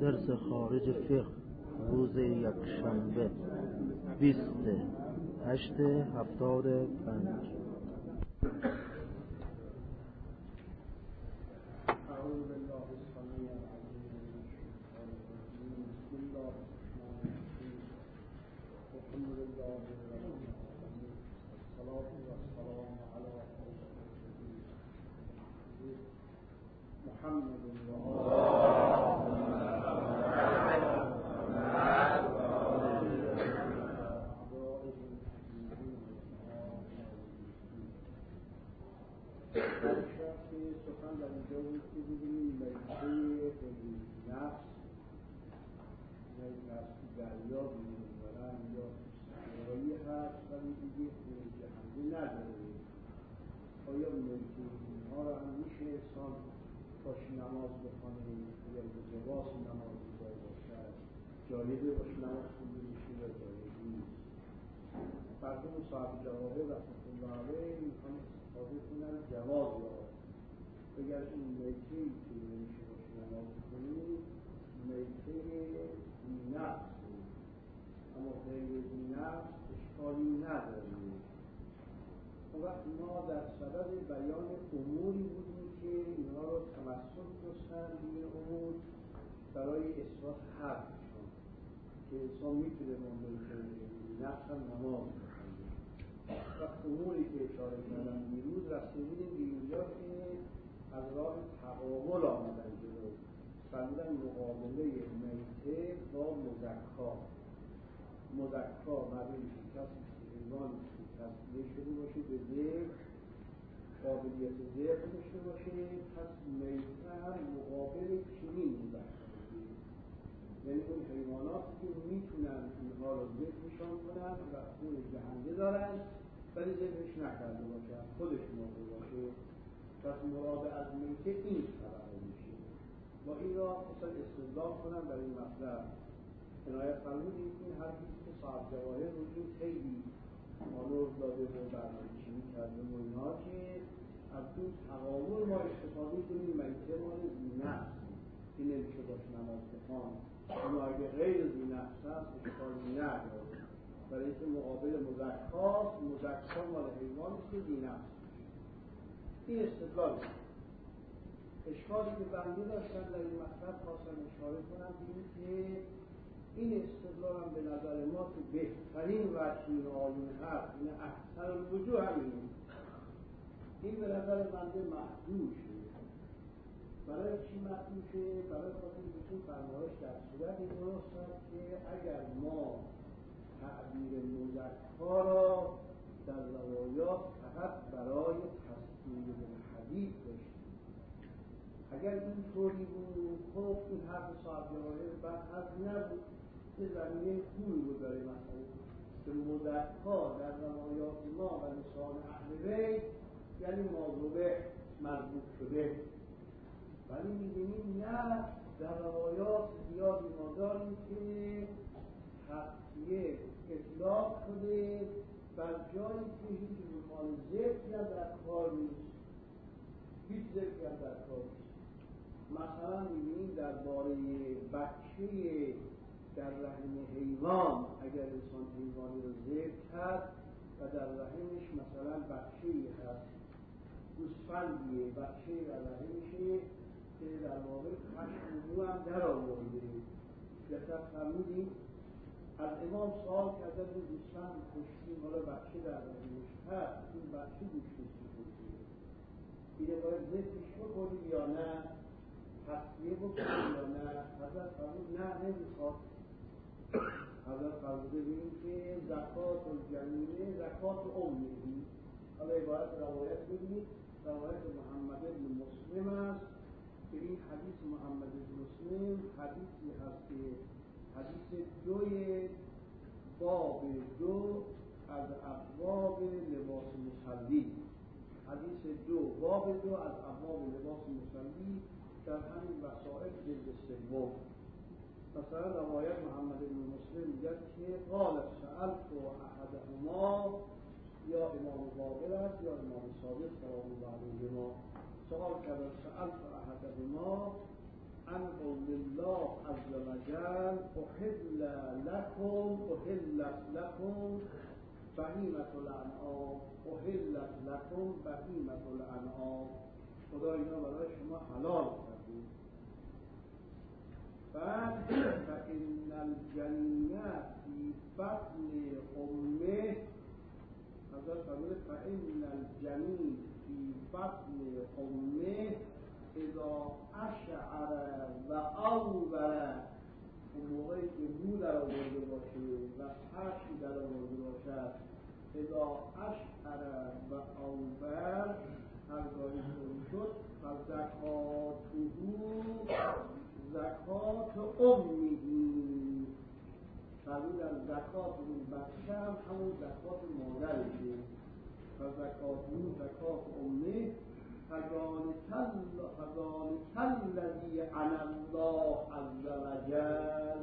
درس خارج فقه روز یکشنبه 28/75. أعوذ بالله السميع العليم من الشيطان الرجيم. بسم الله الرحمن الرحيم. الحمد لله رب العالمين والصلاة والسلام على محمد سخن در اینجا بود که ببینیم میته نفس دریا بیرون یا صحرایی هست ولی دیگه جهنمی نداره. آیا میته اینها را هم میشه انسان باش نماز بخونه یا به لباس نماز بخونه باشد جالبه باش نماز خونده میشه یا جالبی نیست؟ مردم صاحب جواهر رحمة الله علیه میخوان استفاده کنن جواز را اگر این میتهی که نمیشه باش نماز بکنید میته بی‌نفس اما غیر بی‌نفس اشکالی نداره. اون وقت ما در صدد بیان اموری بودیم که اینها رو تمسک داشتن این امور برای اثبات حقشون که انسان میتونه با میته بی‌نفس هم نماز بخونه. وقت اموری که اشاره کردن دیروز رسیدیم به اینجا که از راه تقابل آمدن جلو فرمودن مقابله میته با مزکا. مزکا معنی کسی که حیوان تصفیه شده باشه به ذبح قابلیت ذبح داشته باشه پس میته هم مقابل چنین مزکا باشه، یعنی اون حیواناتی که میتونن اینها رو ذبحشان کنن و خون جهنده دارن ولی ذبحش نکرده باشن خودش مرده باشه. پس مراد از میته این طبقه میشه. با این را مثلا استدلال کنم برای این مطلب عنایت فرمودید این حرفی که صاحب جواهر رو این خیلی آنور داده و برنامه‌چینی کرده و اینها که از اون تقابل ما استفاده کنیم میته مال بی‌نفس که نمیشه باش نماز بخوان اما اگه غیر بی‌نفس هست اشکالی نداره برای اینکه مقابل مزکاست. مزکا مال حیوانی که بی‌نفس این استدلال اشکالی که بنده داشتن در این مطلب خواستم اشاره کنم این که این استدلال هم به نظر ما تو بهترین وجه این آیون هست این احسن الوجوه همین این به نظر بنده محدوشه. برای چی محدوشه؟ برای خاطر بهتون فرمایش در صورت این درست هست که اگر ما تعبیر مزکا را در روایات فقط برای تصدیق بالحدیث داشتیم. اگر این طوری بود خب این حرف صاحب جواهر بعد حرف نبود که زمینه خوبی بود برای مسئله که مزکا در روایات ما و لسان اهل بیت یعنی ماذوبه مربوط شده، ولی می‌بینیم نه در روایات زیادی ما داریم که تقیه اطلاق شده بر جایی که هیچ رمان ذکری هم در کار نیست، هیچ ذکری هم در کار نیست. مثلا می‌بینیم درباره بچه در رحم حیوان اگر انسان حیوانی رو ذکر کرد و در رحمش مثلا بچه‌ای هست گوسفندیه بچه در رحمشه که در واقع خشم رو هم در آورده یکت فرمودیم از امام سوال کرده که گوسفند کشتیم حالا بچه در رحمش هست این بچه گوشتش می‌کنیم اینه باید ذکرش بکنیم یا نه تصفیه بکنیم یا نه؟ حضرت فرمود نه نمیخواد. حضرت فرموده بینیم که زکات الجنینه زکات امیه. حالا عبارت روایت ببینید روایت محمد بن مسلم است که این حدیث محمد بن مسلم حدیثی هست که حدیث دوی باب دو از ابواب لباس مصلی حدیث دو باب دو از ابواب لباس مصلی در همین وسائل جلد سوم. مثلا روایت محمد بن مسلم میگه که قال سألت احدهما یا امام باقر است یا امام صادق سلام الله علیهما سوال کرد سألت احدهما عن قول الله عز وجل أحلت لكم بهیمة الانعام أحلت لكم بهیمة الانعام. خدا اینا برای شما حلال کرده. بعد فإن الجنین فی بطن امه، حضرت فرموده فإن الجنین فی بطن امه اذا اشعر و اوبر، اون موقعی که مو در آورده باشه و پشم در آورده باشد، اذا اشعر و اوبر، هرگاهی طوری شد، فزکاته زکات امیهی، فرمودن زکات اون بچه هم همون زکات مادرشه. فزکاته زکات امه فذلک الذی علی الله عز وجل.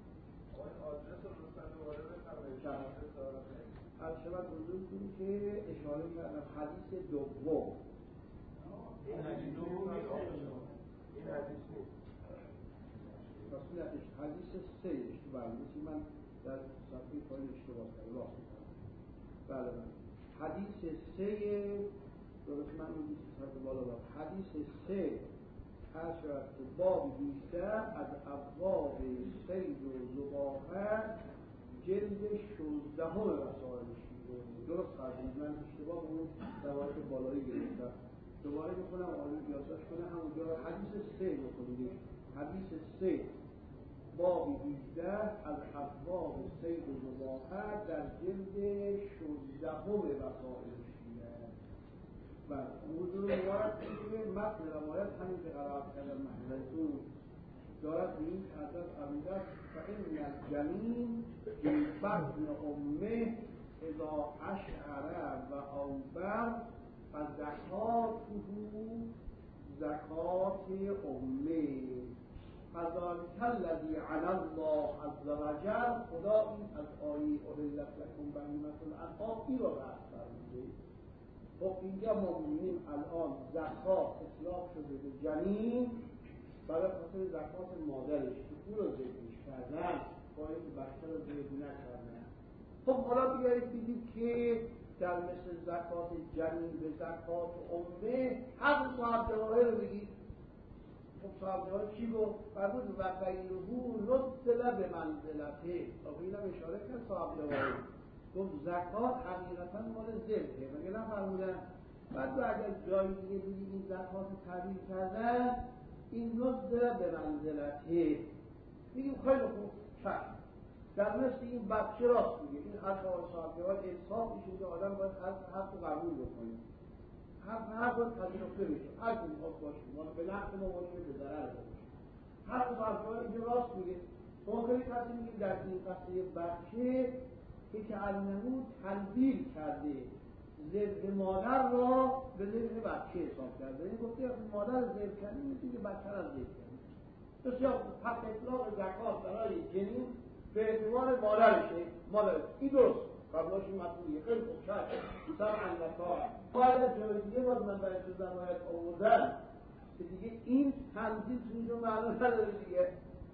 از شبت حضورتون که اشاره کردم حدیث دوم، این حدیث نیست، رسولتش حدیث 3 اشتباه نیست، من در صفحه پایین اشتباه کردم، راست میکنم. بله حدیث 3 درست، من اون دیسی صفحه بالا دارم. حدیث 3 هست که باب 18 از ابواب صید و ذباحه جلد 16 رسائل شیعه. درست خواهید، من اشتباه اون روایت بالایی گرفتم. دوباره میکنم آقای بیاساش کنه همونجا رو حدیث 3 بکنید. حدیث 3 باب 18 از ابواب صید و ذباحه در جلد 16 رسائل شیعه. و موضوع مبارک که متن روایت همین که قرار کردن محلتون دارد به این حضرت فرموده فإن الجنین فی بطن امه اذا اشعر و اوبر فزکاته زکات امه فذلک الذی علی الله عز وجل. خدا این از آیه احلت لکم بهیمة الانعام این رو رد فرموده. خب اینجا ما می‌بینیم الان زکات اطلاق شده به جنین برای خاطر زکات مادرش که او رو ذکرش کردن، با اینکه بچه رو ذکر نکردن. خب حالا بیایید دیدیم که در مثل زکات جنین به زکات امه حق صاحب جواهر رو بگید. خب صاحب جواهر چی گفت؟ فرمود و غیره نزل به منزلته. خب اینم اشاره کرد صاحب جواهر گفت زکات حقیقتا مال ذبحه، مگه نفرمودن؟ بعد اگر جایی دیگه دیدی این زکات تعبیر کردن این نزل به منزلته، میگیم خیلی خوب چشم در مثل این بچه راست میگه. این حرف آقای صاحب جواهر انصاف میشه که آدم باید حرف رو قبول بکنیم، حرف رو پذیرفته میشه، هر کی میخواد باشه، ما به نفع ما باشه به ضرر باشه. حرف صاحب جواهر اینجا راست میگه. ممکنه کسی میگیم در این قصه بچه که انهو تنبیل کرده ذبح مادر را به ذبح بچه حساب کرده. این گفته مادر ذبح کرده مثل که بچه را ذبح کرده. بسیار پس اطلاق زکات برای جنین به اعتبار مادرشه، مادر این درست قبلاش این مطلوبیه. خیلی خوب شد سمعا و طاعة. باید جای دیگه باید من برای تو زمایت آوردن که دیگه این تنزیل تو اینجا معنا نداره دیگه.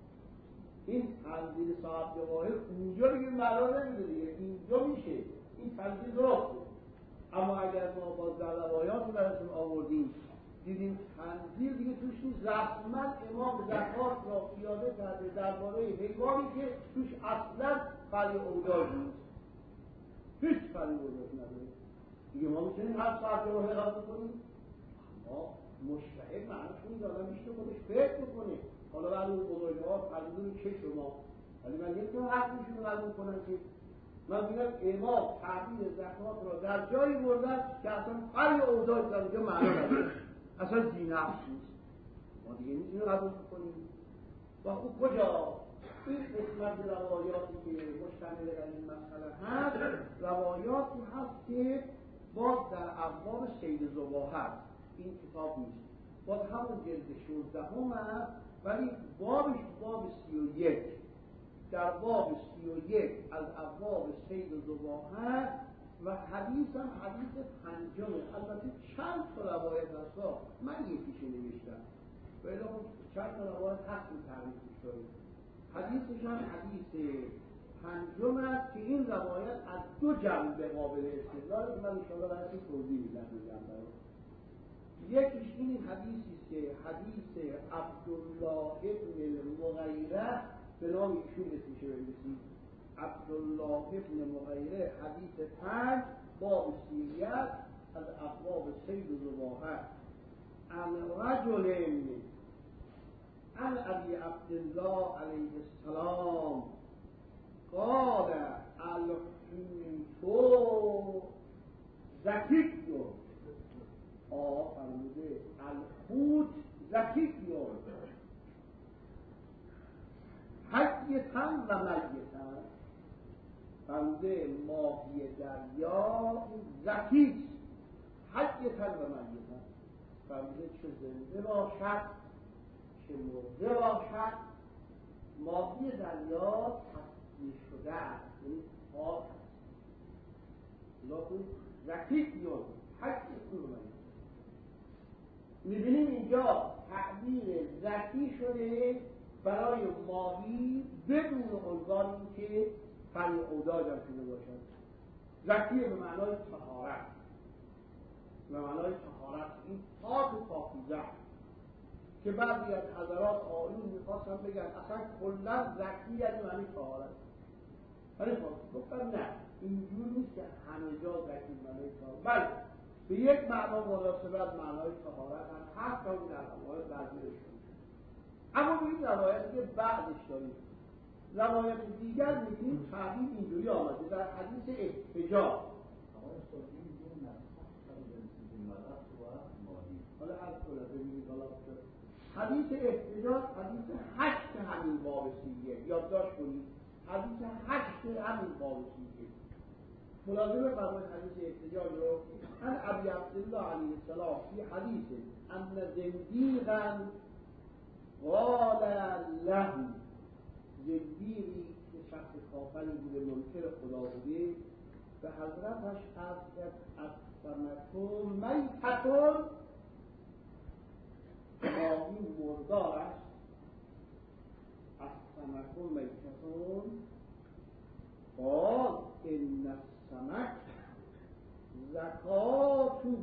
این تنزیل صاحب جواهر اونجا دیگه معنا نمیده دیگه، اینجا میشه این تنزیل درسته. اما اگر ما باز در روایات براتون آوردیم دیدیم تنزیل دیگه توش نیست، رسما امام زکات را پیاده کرده درباره حیوانی که توش اصلا فری اوجاج نیست، هیچ فری اوجاج نداره دیگه. ما میتونیم هر صاحب جواهر قبول کنیم، اما مشتهد معنیش اون آدم میشه خودش فکر بکنه. حالا ولی اون بزرگوار پردون چه شما، ولی من نمیتونم حقیشون رو قبول کنم که من میگم امام تعبیر زکات را در جایی بردن که اصلا فری اوجاج در اونجا معنا نداره، اصلا زینفس نیست. ما دیگه میتونیم قبول کنیم. و او کجا این قسمت روایاتی که مشتمل در این مسئله هست روایاتی هست که باز در ابواب صید ذباحه هست. این کتاب نیست، باز همون جلد 16 هست، ولی بابش باب 31. در باب 31 از ابواب صید ذباحه و حدیث هم حدیث 5. البته چند تا روایت هست، من یکیشو نوشتم ولی خب چند تا روایت هست این تعریفش داریم. حدیثش هم حدیث پنجم است که این روایت از دو جنبه قابل استدلال که من انشاءالله برای توضیح میدم دو جنبه رو. یکیش این حدیثی است که حدیث عبدالله ابن المغیره به نام ایشون اسمشه بنویسید. عبدالله ابن مغیره حدیث 5 باب سیریت از ابواب صید و ذباحه عن رجل عن ابی عبدالله علیه السلام قال الحوت زکیٌ فرموده الحوت زکیٌ حیّة و میتًا فرموده ماهی دریا زکی حیّة و میتًا فرموده چه زنده باشد چه مرده باشد. ماهی دریا تصفیه شده است یعنی پاک است. لکن زکیٌ حیّة و میتًا می‌بینیم اینجا تعبیر زکی شده برای ماهی بدون عنوان اینکه فن اوداج هم شده باشد. زکی به معنای طهارت، به معنای طهارت این پاک و پاکیزه که بعضی از حضرات آیون میخواستن بگن اصلا کلا زکی یعنی معنی طهارت، ولی گفتم نه اینجور نیست که همه جا زکی معنی طهارت، بله به یک معنا مناسبت معنای طهارت هم هست تا این در روایت بعضیش شده. اما به این روایتی که بعدش داریم روایت دیگر می‌بینیم تعبیر اینجوری آمده در حدیث احتجاج. حالا هر کلا ببینید حالا حدیث احتجاج حدیث 8 همین باب سیریه، یادداشت کنید حدیث 8 همین باب سیریه. ملازمه فرمایید حدیث احتجاج رو عن ابی عبدالله علیه السلام فی حدیث ان زندیقا قال له، زندیقی که شخص کافری بوده منکر خدا بوده به حضرتش از سمکم میتتون ماهی مردار است. از سمکم میتتون قال ان السمک زکاته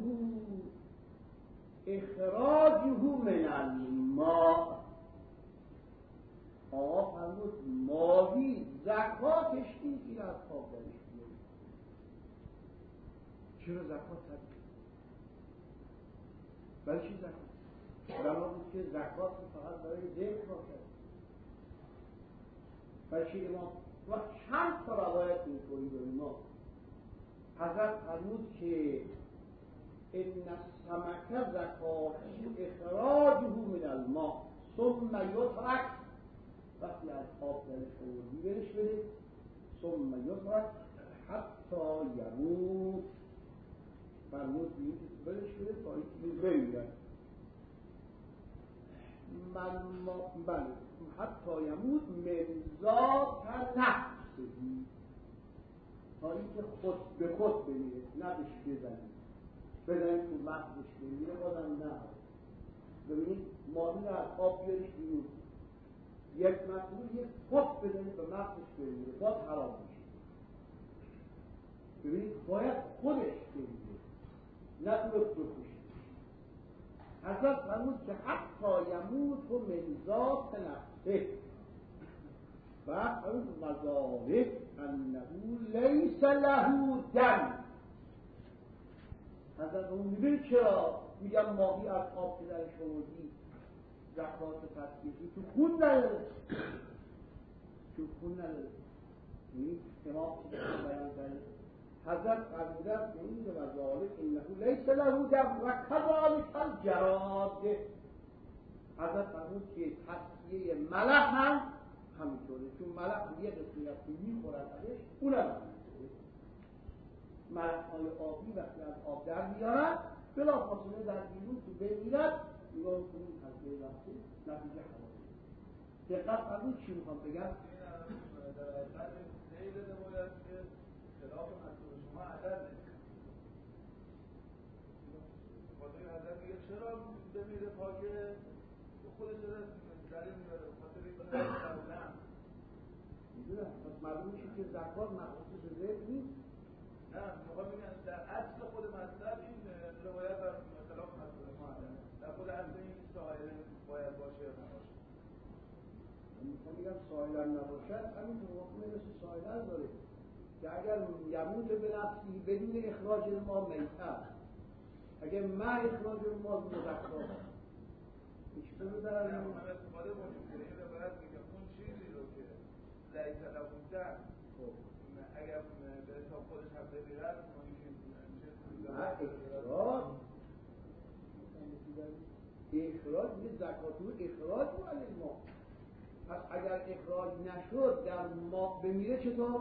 اخراجه من الماء. آقا فرمود ماهی زکاتش این که از خواب درش بیاری. چرا زکات تبید؟ برای چی زکات؟ برای بود که زکات فقط برای ذکر باشد. برای چی امام و چند تا روایت میکنی داریم ما حضرت فرمود که ان السمک زکاته اخراجه من الماء ثم یترک، وقتی از آب درش آوردی برش بده ثم یترک حتی یموت، فرمود برش بده تا اینکه بمیرد. بله حتی یموت من ذات نفسه، تا اینکه خود به خود بمیره، نه بهش بزنید تو مغزش بمیره بازم نه. ببینید ماهی رو از آب بیاریش بیرون یک مطلوب یک خود بزنید به مغزش بمیره باز حرام میشه. ببینید باید خودش بمیره نه تو بکشید. حضرت فرمود که حتی یموت و من ذات نفسه و فرمود وذالک انه لیس له دم. حضرت اون میبینید چرا میگم ماهی از آب که درش آوردی زکات تطبیقی تو خون نداره، تو خون نداره. این امام بیان کرده حضرت فرمودن که این و ذالک انه لیس له دم و کذالک الجراد. حضرت فرمود که تصفیه ملح هم همینطوره، چون ملح یه قسمیت که میخورن ازش اونم همینطوره. ملح‌های آبی وقتی از آب در میارن بلافاصله در بیرون تو بمیرد نگاه کنید تصفیه وقتی نتیجه حرام. دقت فرمود چی میخوام بگم؟ در حقیقت نیل نماید که خلاف مطلوب شما عدد نیست. خاطر حضرت میگه چرا بمیره پاکه؟ خودش داره دلیل میاره خاطر اینکه معلوم میدونم پس معلوم میشه که زکات مخصوص ذکر نیست. نه میخوام بگم در اصل خود مطلب این روایت بر خلاف مطلب ما در خود اصل این سایر باید باشه یا نباشه. میخوام بگم سایلن نباشد همینطور حکم مثل سایلن داره که اگر یموت به نفسی بدون اخراج ما میتر، اگر من اخراج ما مزکات چطور در نه من استفاده کنیم که این روایت میگه اون چیزی رو که لیس له دم اگر به حساب خودش هم بگیرد اخراج یه زکات و اخراج رو علیه ما. پس اگر اخراج نشد در ما بمیره چطور؟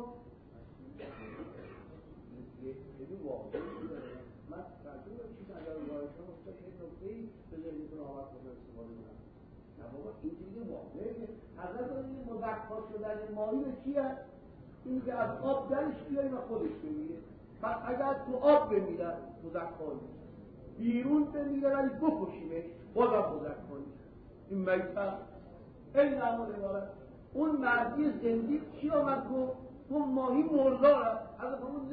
خیلی واضحه. من ترجمه چیز اگر وارد شدم افتاد یک نکته‌ای به ذهنتون آمد کنم استفاده کنم. نه بابا این چیزی واضحه. حضرت این مزکات شدن ماهی به چیه؟ این که از آب درش بیایی و خودش بمیره. پس اگر تو آب بمیره مزکات بیرون بمیره ولی بکشیمش بازم مزکات این میتر این نمون عبارت. اون مردی زندگی چی آمد گفت؟ اون ماهی مردار است. حضرت همون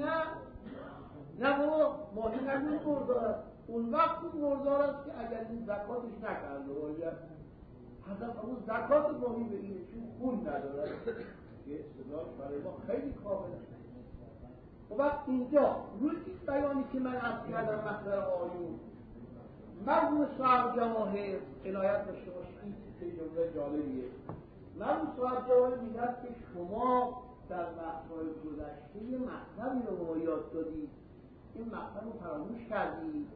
نه بابا ماهی نگوی مردار است. اون وقت اون مردار است که اگر این زکاتش نکرده باید حضرت همون زکات ماهی بگیره چون خون نداره. یه استدلال برای ما خیلی کامله. و وقت اینجا روی این بیانی که من عرض کردم مصدر آیون مرحوم صاحب جواهر عنایت داشته باشید، این جمله جالبیه. مرحوم صاحب جواهر میگه که شما در وقت‌های گذشته یه مطلبی رو به ما یاد دادید، این مطلب رو فراموش کردید.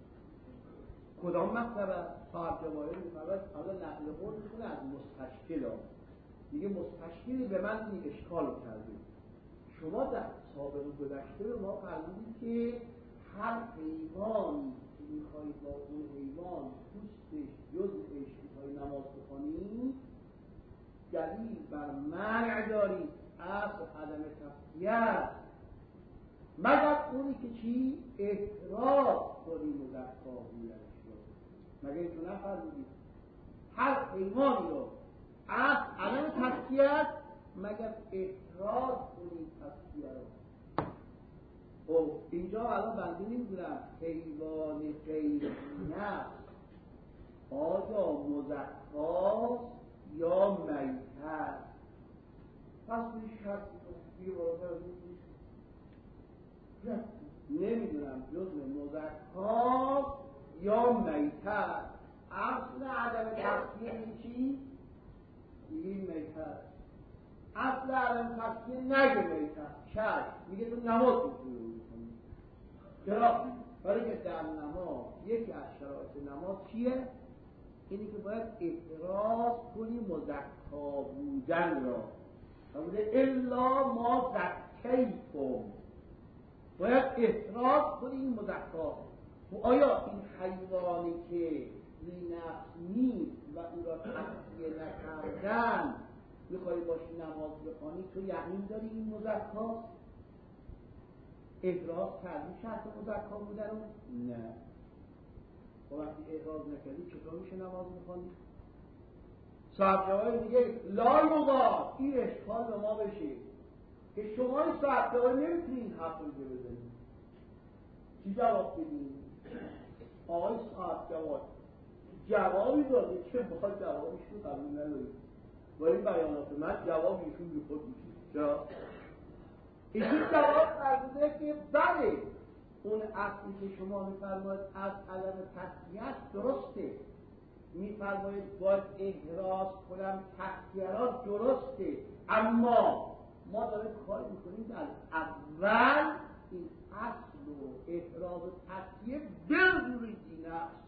کدام مطلب است؟ صاحب جواهر میفرماید حالا نقل قول میکنه از مستشکل میگه مستشکلی به من این اشکال رو کرده. شما در سابق گذشته به ما فرمودید که هر حیوانی که میخواهید با اون حیوان پوستش جزءش میخواهید نماز بخوانید دلیل بر منع دارید از عدم تفکیه مگر اونی که چی؟ احراز کنی مزکا بودنش رو. مگر این تو نفرمودید هر حیوانی رو از عدم تفکیه مگر احراز کنی تفکیه رو. خب اینجا الان بنده نمیدونم حیوان غیر نفس آیا مزکاست یا میتر. پس به شرط دیگه برای نمیدونم جزء مزکاست یا میتر. اصل عدم تفکیه این چی؟ میگه این میتر. اصل عدم تفکیه نگه میتر شرط میگه تو نماز میتونی بکنی. چرا؟ برای که در نماز یکی از شرایط نماز چیه؟ اینی که باید احراز کنی مزکا بودن را. فرموده الا ما زکیتم باید احراز کنی این مزکا. و آیا این حیوانی که ذی نفس نیست و او را تفکیه نکردن میخوایی باشی نماز بخوانی تو یقین داری این مزکاست؟ احراز کردی شرط مزکا بودن رو؟ نه. و وقتی احراز نکردی چطور میشه نماز بخوانی؟ صاحب جواهر میگه لا یوبا این اشکال به ما بشه که شما این صاحب جواهر نمیتونی این حرف رو بزنید. چی جواب بدید؟ آقای صاحب جواهر جوابی داده که بخواد جوابش رو قبول ندارید. با این بیانات من جواب ایشون بی خود میشه. چرا؟ ایشون جواب فرموده که بله اون اصلی که شما میفرمایید از عدم تسکیه درسته، میفرمایید باید احراز کنم تسکیه درسته، اما ما داریم کار میکنیم در اول این اصل و احراز و تسکیه بردوری دینه است.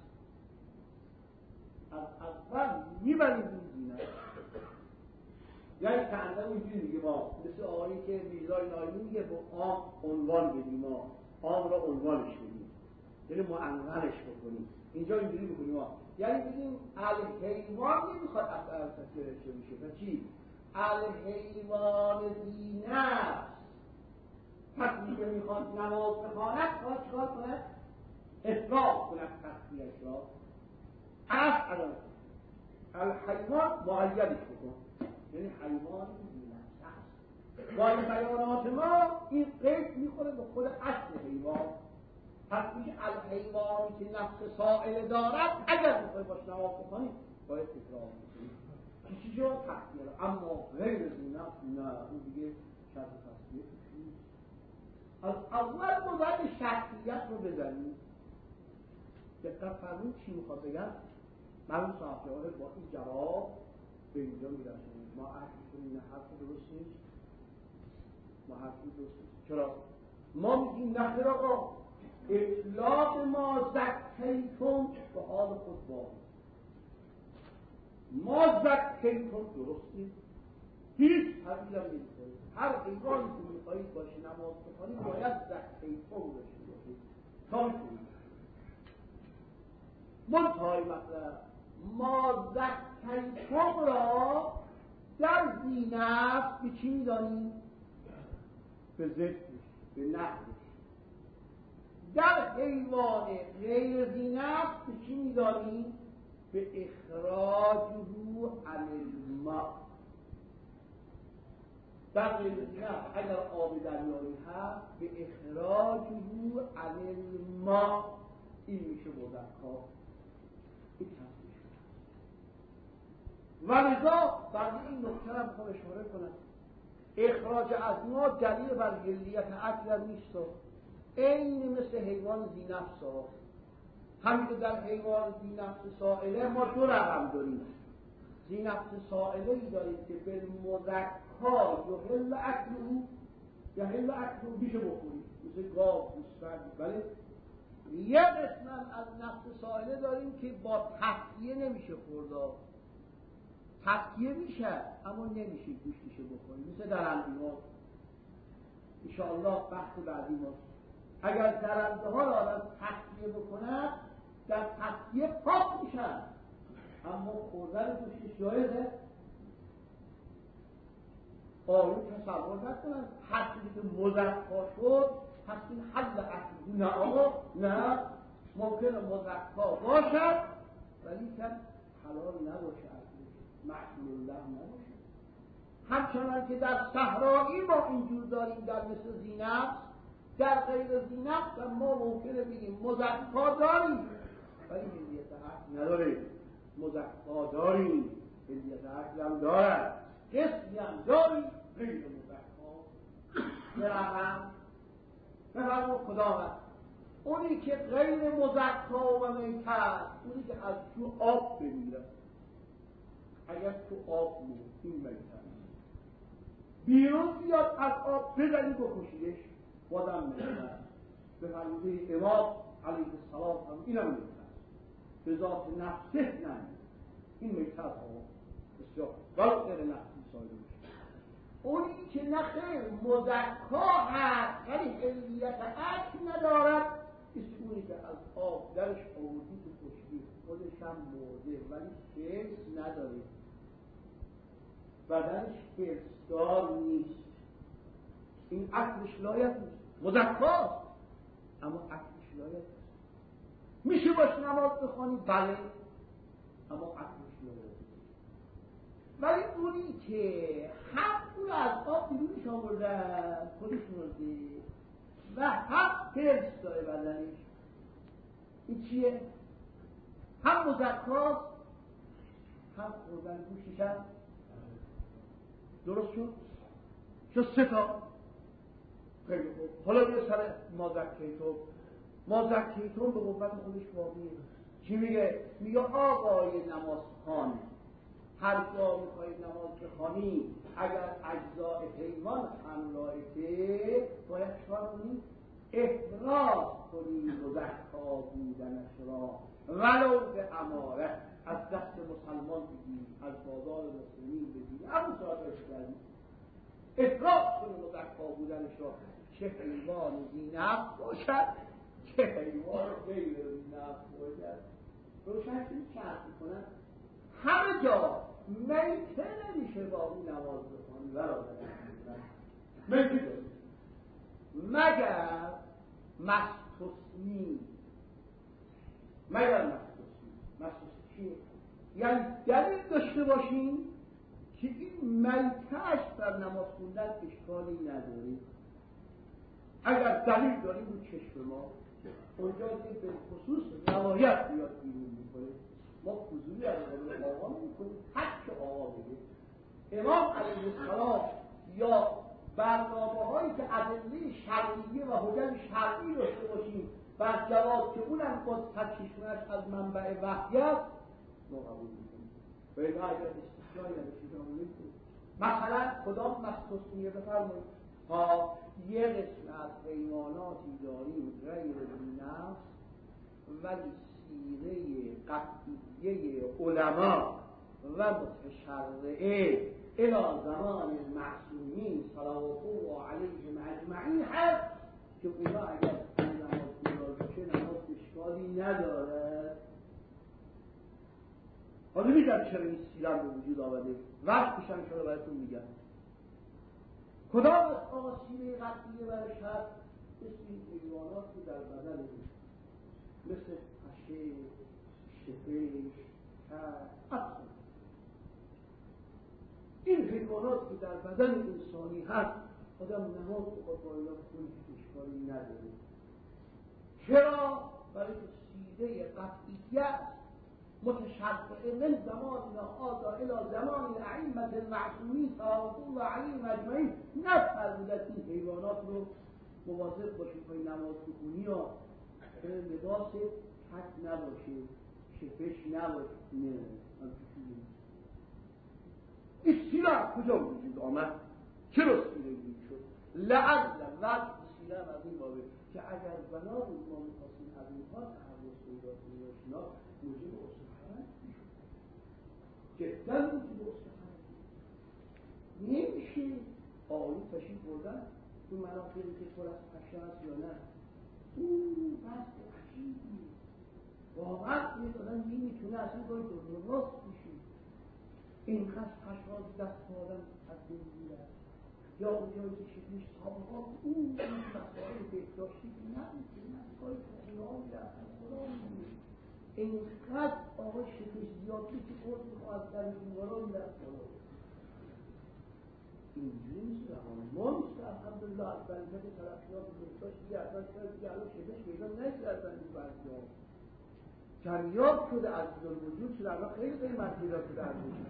از اول میبریم این دینه است. یعنی کنده اونجوری میگه ما مثل آقایی که میزای نایمی میگه با آم عنوان بدیم، ما آم را عنوانش بدیم یعنی معنونش بکنیم. اینجا اینجوری بکنیم ما یعنی بگیم الحیوان نمیخواد اصلا تصویر رشته میشه و چی؟ الحیوان ذی نفس. پس میگه میخواد نماز بخواند باید چکار کند؟ احراز کند تصویرش را از عدم. الحیوان مقیدش بکن، یعنی حیوانی بی‌نفس هست. با این بیانات ما این قید میخوره به خود اصل حیوان. پس میشه الحیوانی که نفس سائل دارد اگر میخوای باش نماز بخونی باید تکرار بکنی. چیزی جا تحصیل، اما غیر از این نفس نه، اون دیگه شرط تصفیه نیست. از اول ما باید شخصیت رو بزنیم. دقت فرمایید چی میخواد بگم؟ مرحوم صاحب جواهر با این جواب به اینجا میرسونیم. ما عرض کنیم نه حرف درست نیست، ما حرفی درست نیست. چرا؟ ما میگیم نخیر آقا اطلاق ما زکیتم به حال خود باید، ما زکیتم درست نیست، هیچ حرفی هم نمی‌کنید. هر حیوانی که میخواهید باشه نماز بخونید باید زکیتم داشته باشید تا می‌کنید. منتهای مطلب ما زکیتم را در ذینفس به چی می‌دانیم؟ به ضدش، به نقدش. در حیوان غیر ذینفس به چی می‌دانیم؟ به اخراج رو عن الماء. در غیر ذینفس اگر آب دریایی هست به اخراج رو عن الماء این میشه مذکر. و لذا بعد این نکته را بخوام اشاره کنم، اخراج از ما دلیل بر حلیت عقل نیست، این مثل حیوان ذینفس هست. همین که در حیوان ذینفس سائله ما دو رقم داریم. ذینفس سائله ای داریم که به مذکر یحل اکله، یحل اکله میشه بخوریم مثل گاو، گوسفند. ولی یه قسمت از نفس سائله داریم که با تسکیه نمیشه خورد، تسکیه میشه اما نمیشه گوشتشو بخوریم، مثل درنده ها. انشاءالله بحث بعدی ما اگر درنده ها را آدم تسکیه بکنه در تسکیه پاک میشن، اما خوردن گوشتش جایزه. آیون تصور نکنن هر چیزی که مذکر شد پس این حل اصلی. نه آقا نه، ممکنه مذکر باشد ولی که حلال نباشه، محلول الله نباشه. همچنان که در صحرایی ما اینجور داریم در مثل ذینفس، در غیر ذینفس ما ممکنه بگیم مذکر داریم ولی حلیت عقل نداریم، مذکر داریم حلیت عقل هم دارد، قسمی هم داریم غیر مذکر. برقم بفرمون خداوند اونی که غیر مذکر و میتر، اونی که از تو آب بمیره، اگر تو آب مون این میتر بیرون بیاد از آب بزنی بکشیدش بازم میتر. به فرموده امام علیه السلام هم اینم میتر به ذات نفسه نه این میتر ها بسیار ولو غیر نفسی سایده میشه. اونی که نخیر مذکر هست ولی حلیت عقل ندارد است اونی که از آب درش آوردی تو کشتی خودش هم مرده ولی حس نداره، بدنش حسدار نیست، این عقلش لایق نیست، مذکر اما عقلش لایق نیست. میشه باش نماز بخوانی بله اما عقلش لایق نیست. ولی اونی که حق اون از آب بیرونش آوردن خودش مرده و حق حس داره بدنش، این چیه؟ هم مذکر هم خوردن گوشش هم درست شد سه تا. خیلی خوب، حالا بیا سر مازکیتون به قوت خودش واقعیه. چی میگه؟ میگه آقای نمازخوان هر جا میخواهید نماز بخوانی اگر اجزای حیوان همراهته باید چکار کنی؟ احراز کنی مذکر بودنش را ولو به اماره، از دست مسلمان بگیری، از بازار مسلمین بگیری، همون ساعتش کردی احراز کنی مذکر بودنش را، چه حیوان ذینفس باشد چه حیوان غیر ذینفس باشد. روشن کنی چه عرض میکنن همه جا میته نمیشه با اون نماز بخوانی ولو میته داری مگر مستثنی. مستثنی چیه؟ یعنی دلیل داشته باشیم که این میته‌اش در نماز خوندن اشکالی نداره. اگر دلیل داریم رو چشم ما اونجا که به خصوص روایت بیاد بیرون میکنه، ما فضولی از قبل آقا نمیکنیم، حتی آقا بگه امام علیه السلام یا برنامه‌هایی که ادله شرعیه و حجت شرعی داشته باشیم بر جواز که اونم باز ترکیشونش از منبع وحی است ما قبول میکنیم. و این اگر استثنایی نداشته نمیکنیم. مثلا کدام مخصوص میه بفرمایید ها یه قسم از حیواناتی داریم غیر نفس ولی سیره قطعیه علما و متشرعه الى زمان المعصومین صلوات الله علیهم اجمعین هست که اونا اگر نماز بیدار باشه نماز اشکالی نداره. حالا میگم چرا این سیره به وجود آمده، وقتش هم شده براتون میگم. کدام از آسیره قطعیه برش هست؟ مثل این حیوانات که در بدن مثل پشه، شپش، کر، این حیوانات که در بدن انسانی هست آدم نماز بخواد با اینا کنی اشکالی نداره. چرا؟ برای که سیره قطعیه است متشرعه من زماننا آتا الى زمان الائمه المعصومین صلوات الله علیهم اجمعین نفرمودند این حیوانات رو مواظب باشید پای نماز بخونی یا لباس کج نباشه، شپش نباشه. نه این سیره کجا وجود آمد؟ چرا سیره وجود شد؟ لعل وقت سیره از این بابه که اگر بنا بود ما میخواستیم از اینها تحرس پیدا کنیم و شنا موجب اصلاحات میشود. جدا موجب اصلاحات نمیشه. آلو تشریف بردن تو مناطقی که پر از پشه هست یا نه، اون بحث عجیبی واقعا این آدم نمیتونه اصلا گاهی درست بشه. اینقدر پشواز دست آدم از بین میره یا اونجایی که شکلش سابقا اون مسائل بهداشتی که نمیتونه گاهی خونه ها میرفتن خدا میگه اینقدر آقا شکلش زیادی که خود میخواد در دیوارا میرفت بالا. اینجوری نیست ما نیست که الحمدلله از بنجت تلقیات بهداشتی اصلا شاید دیگه الان شکلش پیدا نکردن این برده ها کمیاب شده از وجود شده اما خیلی قیمت پیدا شده از وجود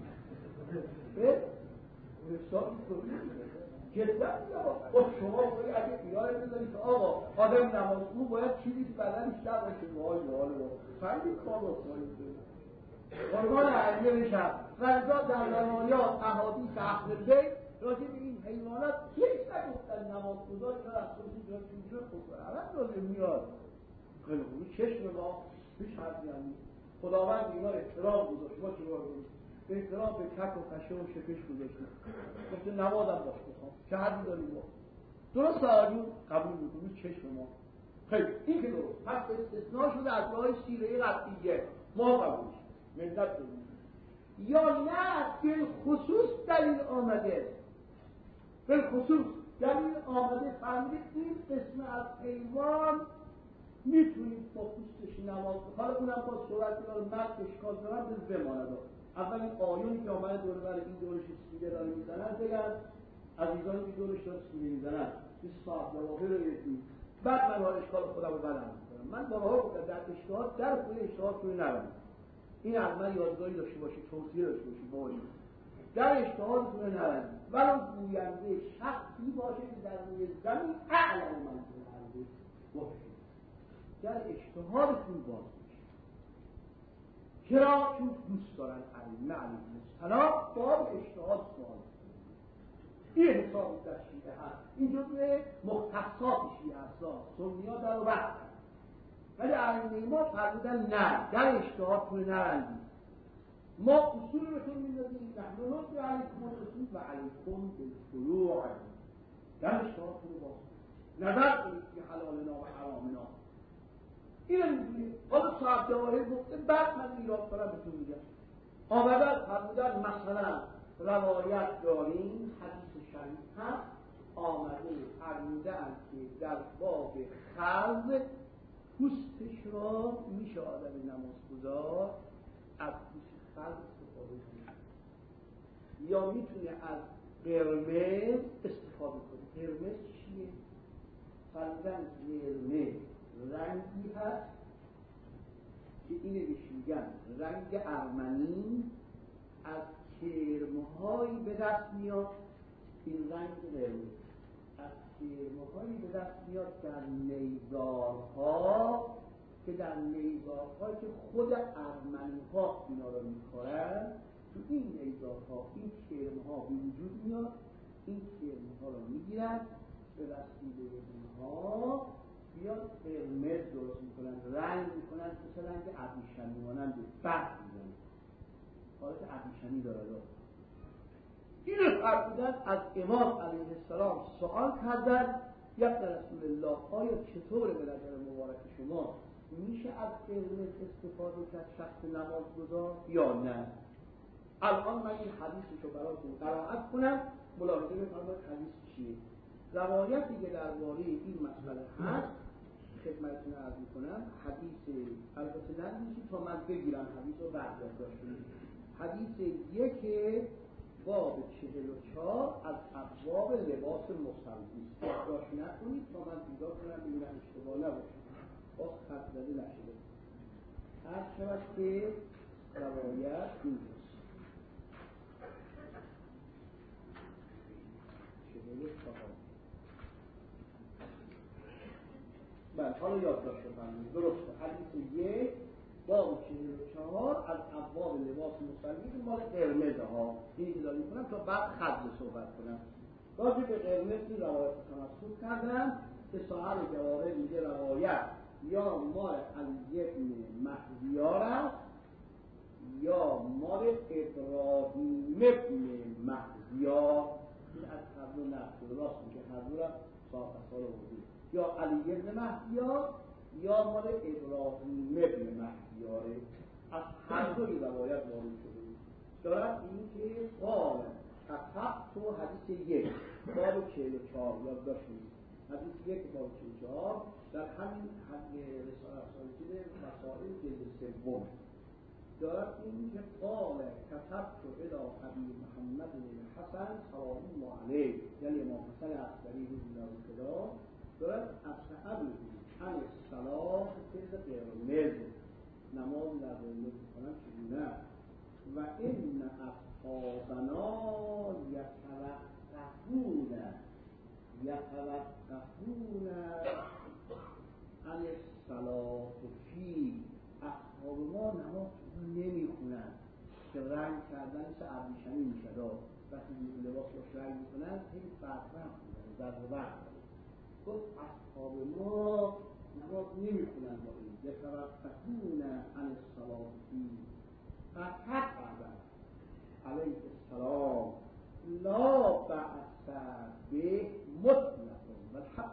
به حساب کنید جدا با شما باید اگه ایران بذارید که آقا آدم نمازگو باید چیزی که بدنش نباشه وای خیلی کار بکنید قربان علیه بشم فرزا در روایات احادیث اهل بیت راجع به این حیوانات هیچ نگفتن نمازگزار اینا از خودشون جا چونجور بکنه الان داره میاد خیلی خوبی چشم ما هیچ حرفی هم نیست. خداوند اینا احترام گذاشت ما چه باید کنیم؟ احترام به کک و پشه و شپش گذاشتیم گفته نمازم باش بخوام چه حدی داریم ما درست آجون قبول میکنیم چشم ما خیلی این که درست پس استثناء شده از راه سیره قطعیه ما قبولش منت داریم یا نه به خصوص دلیل آمده به خصوص دلیل آمده فهمید این قسم از حیوان میتونید با پوستش نماز حالا اونم با صورت داره مرد اشکال دارن به بماند. اول این آیونی که آمده دوره برای این دورش سیره داره میزنن بگن عزیزانی که دورش داره سیره میزنن این صاحب نواهی رو یکی بعد من ها اشکال خودم رو بلند میکنم. من بارها بودم در اشتهاد در خود اشتهاد توی نرم این از من یادگاهی داشته باشید توصیه داشته باشید باید در اشتهاد توی نرم ولو گوینده شخصی باشه که در روی زمین اعلم من باشه در اشتهارشون باز میشه. چرا؟ چون دوست دارن ائمه علیهم السلام با اشتهاد سوال این حساب در شیعه هست این جزء مختصات شیعه هست سنی‌ها در رو بحث ولی ائمه ما فرمودن نه در اشتهاد توی نرندید ما اصول بهتون میدادیم نحن نطبع علیکم الاصول و علیکم بالفروع در اشتهاد توی باز نظر کنید که حلالنا و حرامنا این هم میدونید حالا صاحب جواهر گفته بعد من میراد کنم بهتون میگم آمدن فرمودن مثلا روایت داریم حدیث شریف هست آمده فرمودن که در باب خز پوستش را میشه آدم نمازگزار از پوست خلق استفاده کنه، یا میتونه از قرمز استفاده کنه. قرمز چیه؟ فرضاً قرمز رنگی هست که اینه بهش میگن رنگ ارمنی، از کرمهایی به دست میاد. این رنگ قرمز از کرمهایی به دست میاد در نیزارها، که در نیزارها که خود ارمنی ها اینا رو میخورن، تو این نیزارها این کرمها به وجود میاد. این کرمها رو میگیرن به وسیله اینها بیاد قرمز درست میکنن، رنگ میکنن، مثل رنگ ابریشمی مانند برق میزنن، حالت ابریشمی داره. این رو فرمودن از امام علیه السلام سوال کردن: یا رسول الله، آیا چطور به نظر مبارک شما میشه از قرمز استفاده کرد شخص نماز گذار یا نه؟ الان من این حدیث رو براتون قرائت کنم، ملاحظه بفرمایید حدیث چیه. روایتی که درباره این مسئله هست خدمتتون عرض میکنم. حدیث البته نمیشه تا من بگیرم حدیث رو برداشت کنید. حدیث 1 باب 44 از ابواب لباس مصلی. برداشت نکنید تا من پیدا کنم ببینم اشتباه نباشه، باز خط زده نشده. هر شود که روایت اینجاست. 44. بله، حالا یادداشت کنید. درسته. حدیث 1 باب 44 از ابواب لباس مصلی، مال قرمزه ها. این که داریم کنم تا بعد خط صحبت کنم. راجع به قرمز این روایت تمسک کردم که صاحب جواهر میگه روایت یا مال علی ابن مهدیار است یا مال ابراهیم ابن مهدیار. این از هر دو نقل راست میگه، هر دو را صاحب اصال وجود، یا علی ابن مهدیار یا مال ابراهیم ابن مهدیاره. از هر دوی روایت وارد شده دارد. این که قال کتب تو حدیث 1 باب 44 یاد داشتید. حدیث 1 باب 44 در همین رساله رساله مسائل جلد 3 دارد. این که قال کتب تو الی ابی محمد بن حسن سلام الله علیه، یعنی امام حسن عسکری رضی الله عنه دارد از صحابه عن الصلاة فی قرمز، نماز در قرمز کنن چگونه. و ان اصحابنا یتوقفون عن الصلاة فی، اصحاب ما نماز نمیخونن که رنگ کردن مثل ابریشمی میشه. وقتی لباس باش رنگ میکنن خیلی فرق میکنن، در وقت گفت اصحاب ما نماز نمیخونن با این. یتوقفون عن الصلاة فی فکتب علیه السلام لا بأس به مطلق والحق.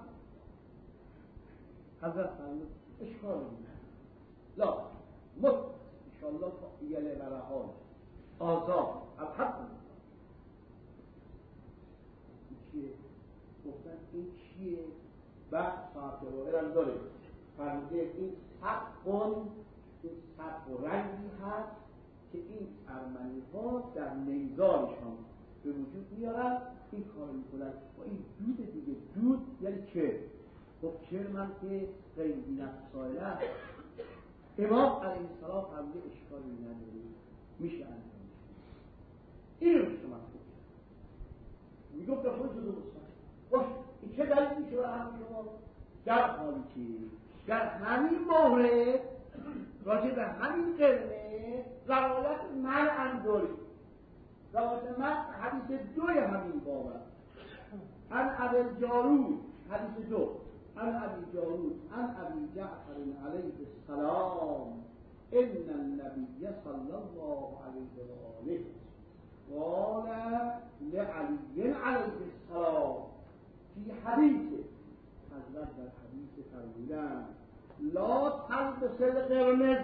حضرت فرمود اشکال نیست، لا مطلق انشاءالله یله و رحال آزاد الحق. این چیه؟ گفتن این چیه؟ بعد صاحب جواهرم داره فرموده این سبق و رنگی هست که این ارمنی ها در نیزارشان به وجود میارن، این کار میکنن با این دود دیگه. دود یعنی چه؟ خب چرمن که غیر نفسایل است. امام علیه السلام فرموده اشکالی نداره، میشه انجام. این رو شما میگفت به خود جدو باش این چه دلیل میشه برای همه شما؟ در حالی که در همین مورد راجع به همین قرمه روایت من هم داریم. روایت من حدیث 2 همین باب است. عن ابی جارود حدیث 2 عن ابی جارود عن ابی جعفر علیه السلام ان النبی صلی الله علیه و آله قال لعلی علیه السلام فی حدیث، حضرت در حدیث فرمودند لا تلبس القرمز،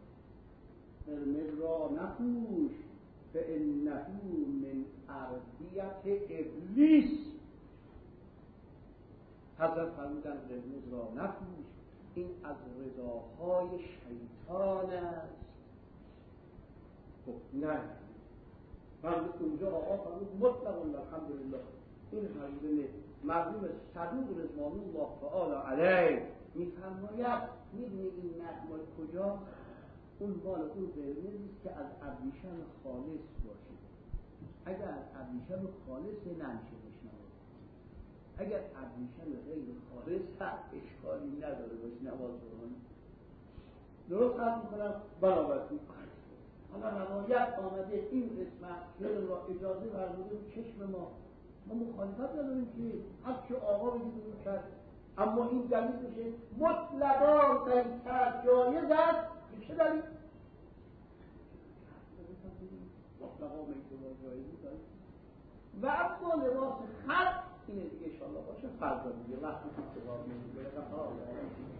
قرمز را نپوش، فانه من ارضیت ابلیس. حضرت فرمودند قرمز را نپوش، این از رضاهای شیطان است. خب نه من اونجا آقا فرمود مطلق الحمدلله این حضرت مرحوم صدوق رضوان الله تعالی علیه میفرماید میدونی این نغمه کجا عنوان اون قرمزیست که از ابریشم خالص باشه. اگر از ابریشم خالص نمیشه بشنوه، اگر ابریشم غیر خالص هست اشکالی نداره باش نماز بخونه. درست حرف میکنم برابرتی. حالا روایت آمده این قسمت خیلی را اجازه ورزوده و چشم ما مخالفت نداریم که هر که آقا بگید رو کرد، اما این دلیل میشه مطلقا در جایز است. به چه دلیل؟ مطلقا میتونه جایزی داریم. و اما لباس خلق اینه دیگه انشاءالله باشه فردا دیگه وقتی که جواب میگه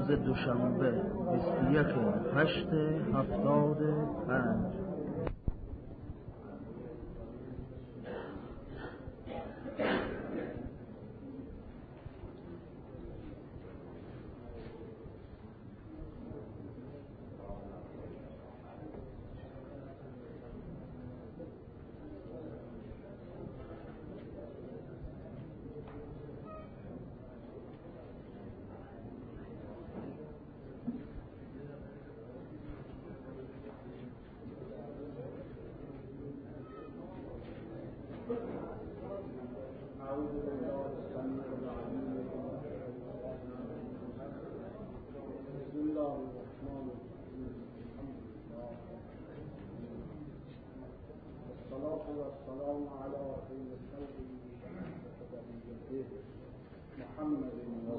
روز دوشنبه 21/8/75. والسلام على خير خلقه وبشريته محمد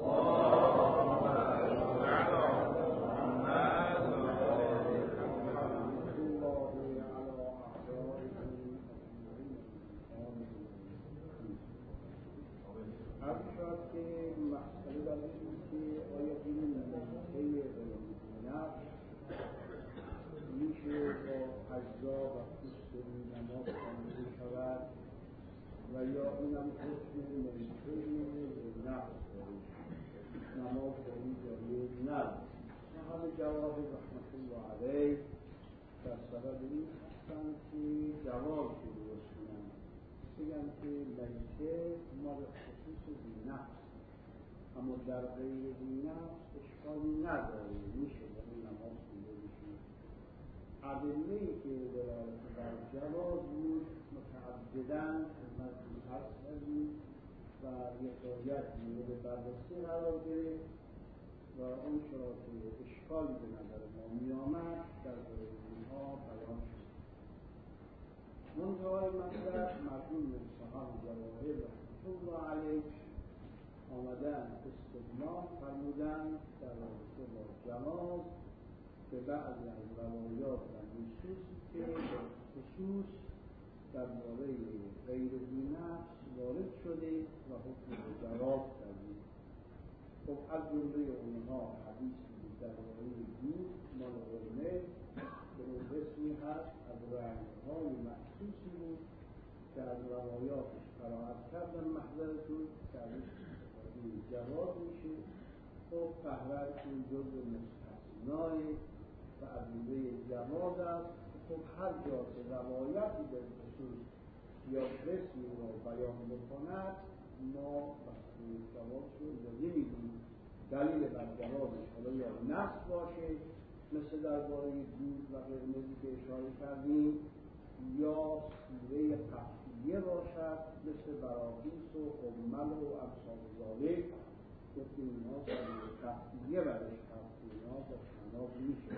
و یا اینم حکم ملیته نفس نماز داری جاریه نفس همه جواب رحمت الله علیه در سبب این هستن که جواب که درست کنن بگن که ملیته مال خصوص نفس اما در غیر نفس اشکالی نداره میشه در نماز دیده بشه ادله‌ای که دلالت بر جواز بود متعدداً مجموع هست و یکایک مورد بررسی قرار گرفت و اون چرا که اشکالی به نظر ما می‌آمد در باره اینها بیان شد. منتهای مطلب مرحوم صاحب جواهر رحمة الله علیه آمدن استدلال فرمودند در رابطه با جواز به بعضی از روایات و نصوصی که خصوص درباره غیر نفس وارد شده و حکم به جواز کردیم. خب از جمله اونها حدیثی درباره دود مال قرمه به اون رسمی هست از رنگ‌های مخصوصی بود که از روایاتش قرائت کردن محضرتون که ازش استفاده جواز میشه. خب فهرد این جزء مستثنای و ادله جواز است. خب هر جا که روایتی به خصوص یا رسمی را بیان بکند ما بحث جواز رو نمی‌دیم. دلیل بر جوازش حالا یا نص باشه مثل درباره دود و قرمزی که اشاره کردیم یا سوره قطعیه باشد مثل براقیس و حمل و امثال ذالک که اینها سوره قطعیه برش هست اینها با شناب میشه.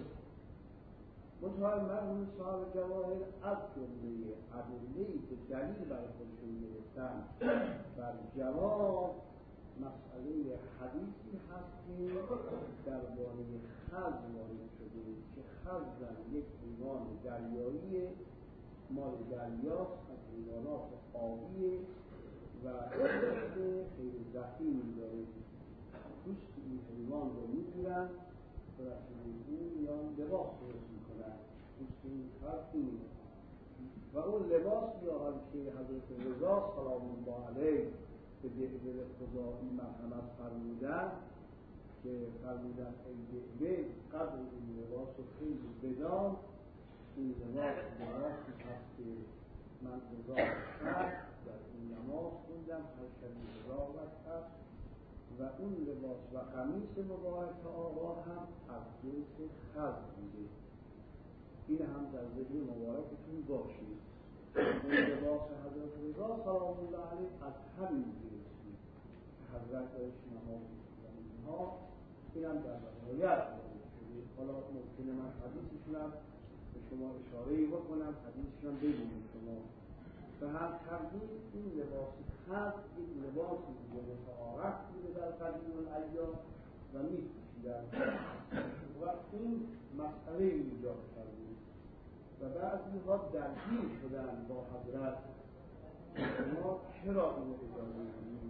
مطمئن مرحوم صاحب جواهر از جمله ادله‌ای که دلیل برای خودشون گرفتن بر جواز مسئله حدیثی هست که درباره خز وارد شده که خز یک حیوان دریایی مال دریاست از حیوانات آبی و خیلی ضخیمی داره. پوست این حیوان رو میگیرن و رسول یا لباس درست میکنن. پوست این خز و اون لباس یا که حضرت رضا سلام الله علیه به دهبه خدایی مرحمت فرمودن که فرمودن ای دهبه قدر این لباس رو خیلی بدان. این لباسی هست که من رضا کرد در این نماز خوندم هر شبی رضا هست و اون لباس و قمیص مبارک آقا هم از جنس خز بوده. این هم در ذهن مبارکتون باشید. اون لباس حضرت رضا سلام الله علیه از همین جنس بود که حضرت داشت نماز می‌خوندن. اینها این هم در روایت وارد شده. حالا ممکنه من حدیثشون هم به شما اشاره‌ای بکنم، حدیثشون هم ببینید شما. به هر ترتیب این لباس خز یک لباسی بوده متعارف بوده در قدیم الایام و می‌پوشیدن و این مسئله ایجاد کرده و بعضی ها درگیر شدن با حضرت ما چرا این اجازه میدیم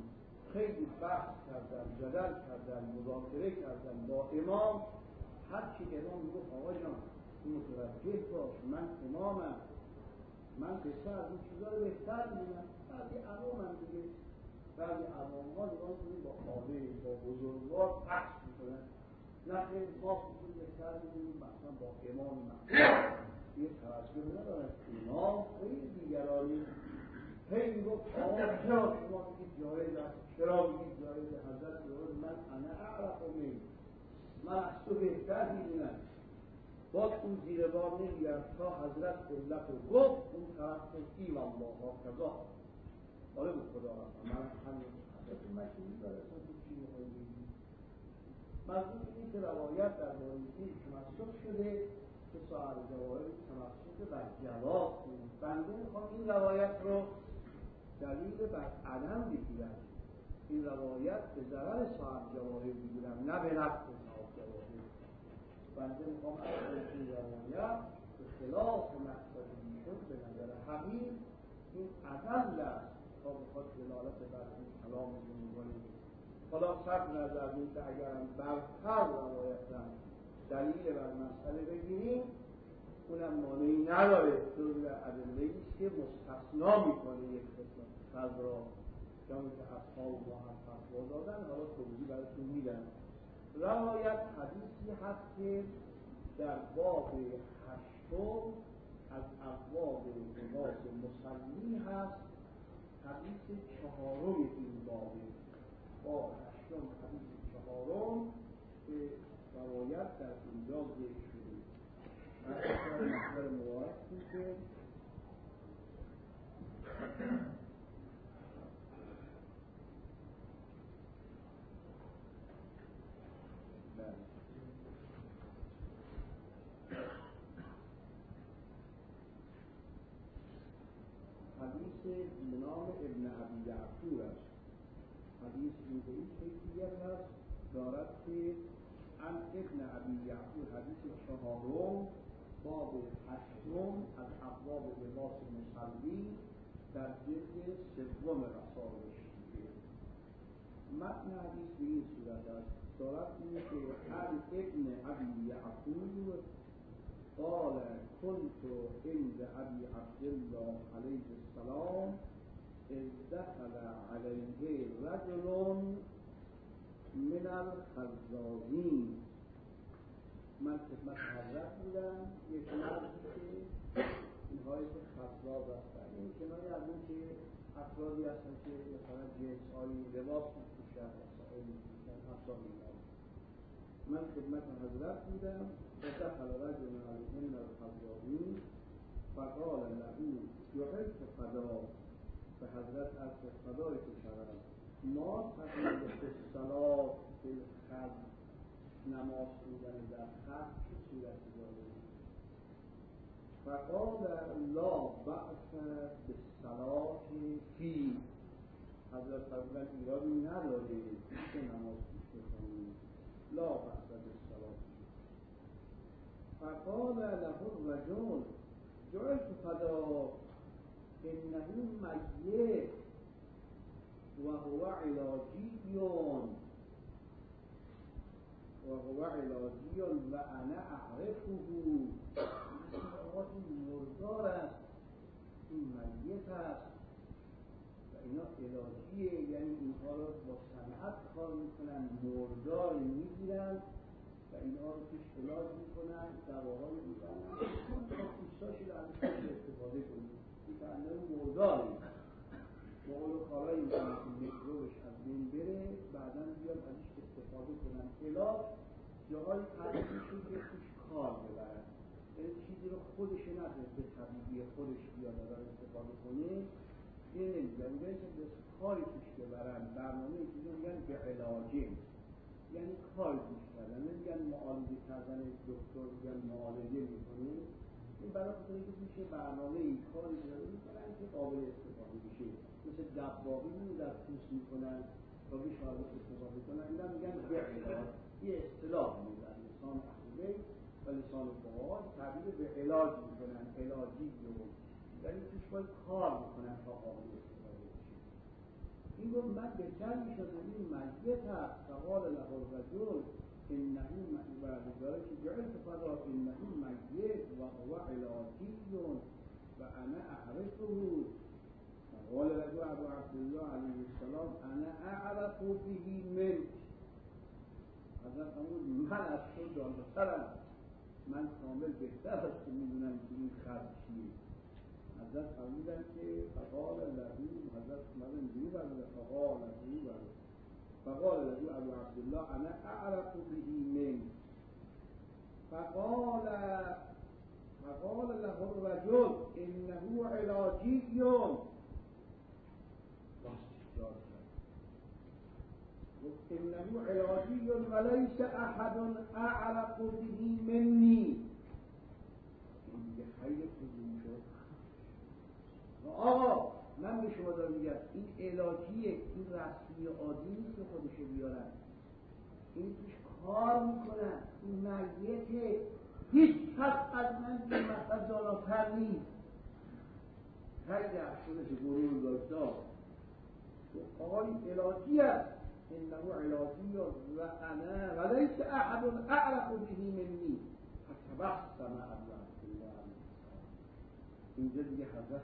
خیلی بحث کردن، جدل کردن، مذاکره کردن با امام. هرچی امام گفت آقا جان متوجه باش، من امامم، من بهتر از این چیزا رو بهتر میدونم. بعضی عوامم دیگه، بعضی عوام ها نگاه کنید با خاله با بزرگوار بحث میکنن، نه خیلی ما خودتون بهتر میدونیم، مثلا با امام محمد یه توجه ندارن. امام خیلی دیگرانی هی میگفت آقا چرا شما میگید جایز است، چرا میگید جایز؟ حضرت میگفت من انا اعرف منک، من از تو بهتر میدونم. باز اون زیر بار نمیگرد تا حضرت علت رو گفت، اون طرف این الله ها کذا آره به خدا رفتم من همین حضرت مشهوری داره اصلا تو چی میخوایی بگید. مضمون اینه که روایت در باره این تمسک شده که صاحب جواهر تمسک بر جواز کنید. بنده میخوام این روایت رو دلیل بر عدم بگیرم، این روایت به ضرر صاحب جواهر بگیرم، نه به نفع صاحب جواهر. بنده میخوام از این روایت به خلاف مقصد ایشون به نظر حقیق این اقل است تا بخواد دلالت بر این کلام میکنیم. حالا صرف نظر این که اگرم برتر روایت هم دلیل بر مسئله بگیریم، اونم مانعی نداره، جزء ادله‌ای است که مستثنا میکنه یک قسمت را، جایی که اصحاب ما هم فتوا دادن. حالا توضیح براتون میدم. روایت حدیثی هست که در باب 8 از ابواب لباس مصلی هست، حدیث 4 این بابه، باب 8 حدیث 4 که روایت در اینجا ذکر شده. اصلا مصدر مبارک میشه حدیث جناب ابن ابی یعفور است. حدیث این به این کیفیت هست دارد که ان ابن ابی یعفور حدیث 4 باب 8 از ابواب لباس مصلی در جلد 3 رسالش میگه. متن حدیث به این صورت است، دارد اینه که ان ابن ابی یعفور قال كنت عند ابي عبد الله عليه السلام اذ دخل عليه رجل من الخزازین. من خدمت حضرت بودم، یک مردی که اینهایی که خزاز هستن، این کنایه از اون که افرادی هستن که مثلا جنس‌های لباس می‌پوشن، وسایل می‌پوشن، افرادی هستن. من خدمت حضرت بودم و دخل رجل من الخزازین فقال له جعلت فدا، به حضرت از فدای تو شدم، ما تقریب الصلاة فی الخز، نماز خوندن در خز چه صورتی داره؟ فقال لا بأس بالصلاة فی، حضرت فرمودن ایرادی نداره که نماز بخونید، لا بأس بالصلاة. فقال له الرجل جعلت فدا انه میت و هو علاجی و انا اعرفه. این مردار است، این میت است و اینا علاجیه، یعنی اینها رو با صنعت کار میکنن، مردار میگیرن و اینها رو توش علاج میکنن، دواها رو میزنن تا پوستاشی رو ازش استفاده کنید. این کنده مرداری با اولو کارایی میکنن که میکروبش از بین بره، بعدا بیان ازش استفاده کنن. علاج جاهای قدیمیشون که توش کار ببرن، یعنی چیزی رو خودش نده به طبیعی خودش بیاد ازش استفاده کنه، این نمیگن. میگن که به کاری توش ببرن، برنامه چیزی میگن به علاجه، یعنی کار توش کردن. نمیگن معالجه کردن، دکتر میگن معالجه میکنه. این برای خاطر اینکه میشه برنامه ای کاری داره میکنن که قابل استفاده بشه، مثل دباغی در پوست میکنن تا بشه قابل استفاده کنن. اینا میگن به علاج، یه اصطلاح میگن لسان اهل و لسان فقها تعبیر به علاج میکنن، علاجی رو، یعنی توش باید کار میکنن تا قابل استفاده بشه. این گفت من بهتر میشد این میت هست. فقال له الرجل انه بعد ذلك جعلت فضا انه میت و هو علاجی و انا اعرفه. فقال له ابو عبدالله علیه السلام انا اعرف به منك. حضرت فرمود من از تو داناترم، من کامل بهتر از تو میدونم که این خط چیه. حضرت فرمودن که فقال له، حضرت فرمودن اینجوری برده فقال له ابو عبدالله انا اعرف به منك. فقال له الرجل انه علاجی. انه علاجی وليس احد اعرف به مني. این دیگه خیلی فضول شد. آقا من به شما دارم میگم این علاجیه، این رسمی عادی نیست که خودشو بیارن، این توش کار میکنن. این میته هیچ کس از من این مطلب داناتر نیست. خیلی افسونش گرور داشتا آقا این علاجی است. انه علاجی و انا وليس احد اعرف به مني. فتبسم ابو عبدالله علیه السلام. اینجا دیگه حضرت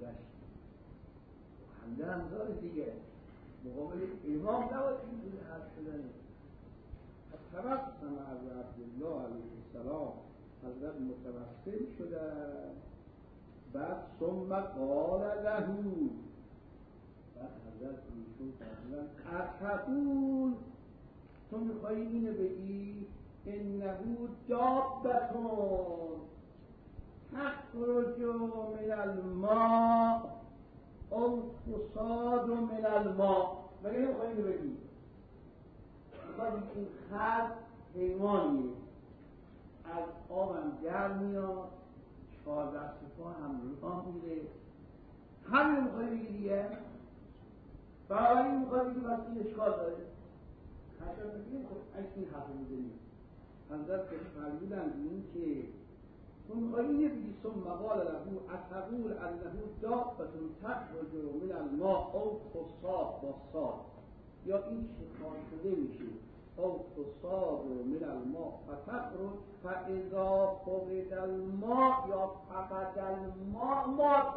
خنده هم داره دیگه، مقابل امام نباید اینجوری حرف شدنه. فتبسم ابو عبدالله علیه السلام. حضرت متبسم شدن. بعد ثم قال له، بعد حضرت ایشون فرمودن اتقول، تو میخوایی اینو بگی انه دابتون تخرج من الماء او تصاد من الماء. مگه نمیخوایی اینو بگی؟ میخوایی این خط حیوانیه، از آبم در میاد، 4 دست پا هم راه میره. همین میخوایی بگی دیگه؟ برای این میخوایی بگی بس این اشکال داره. خشم بگیم خب این حرف میزنیم. حضرت که فرمودن این که تو میخوایی اینه بگی ثم قال له اتقول انه دابتون تخرج من الماء او تصاد با صاد، یا این شکار شده میشه او تصاد من الماء فتخرج فاذا فقد الماء یا فقد الماء مات.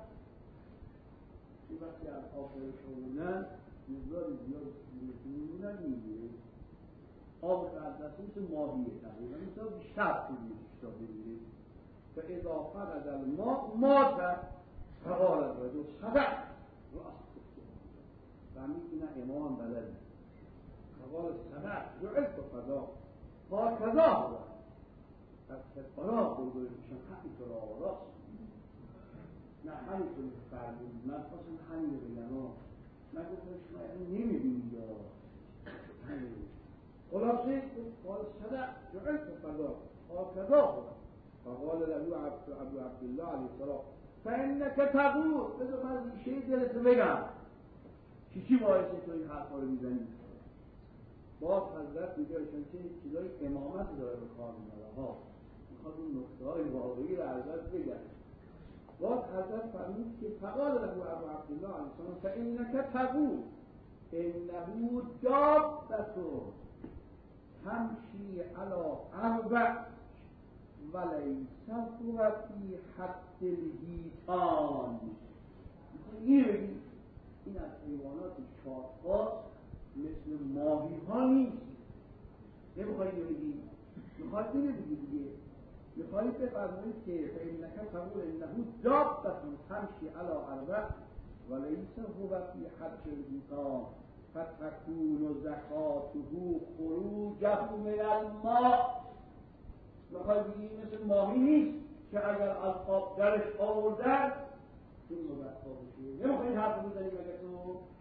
این وقتی از آب شدنن مقدار زیاد میمونن میگیره. آب که از دست مثل ماهیه تقریبا مثل بیشتر تا بگیره. فاذا فقد الماء مات. فقال الرجل صدق. راست گفته. فهمید اینا امام بلد. فقال صدق جعلت فضا هكذا هو. پس فقرا بردویشون حقی تو را راست. نه همینطوری فرمود. من خواستم همین رو بگم. من گفتم شما این نمیبینید یا همین. خلاصه قال صدق جعلت فضا هكذا هو. فقال له ابو عبدالله علیه السلام فانك تقول، بذار من ریشه دلت بگم چی باعثه تو این حرفا رو میزنی. باز حضرت میگه چون که چیزای امامت داره به کار میبره ها، میخواد اون نکته های واقعی رو حضرت بگن. باز حضرت فرمود که فقال له ابو عبدالله علیه السلام فانك تقول انه دابتون تمشي على 4 وليس هو في حد الحيتان. این از حیوانات 4 پاست، مثل ماهی ها نیست. نمیخوایی بگی، میخوایی اینو بگی دیگه. میخوایی بفرمایید که فإنك تقول انه دابتون تمشي على 4 وليس هو في حد الحيتان فتكون زكاته خروجه من الماء. میخوای بگی مثل ماهی نیست که اگر از آب درش آوردن این مبتها بشه. نمیخوای این حرف بزنی مگه تو؟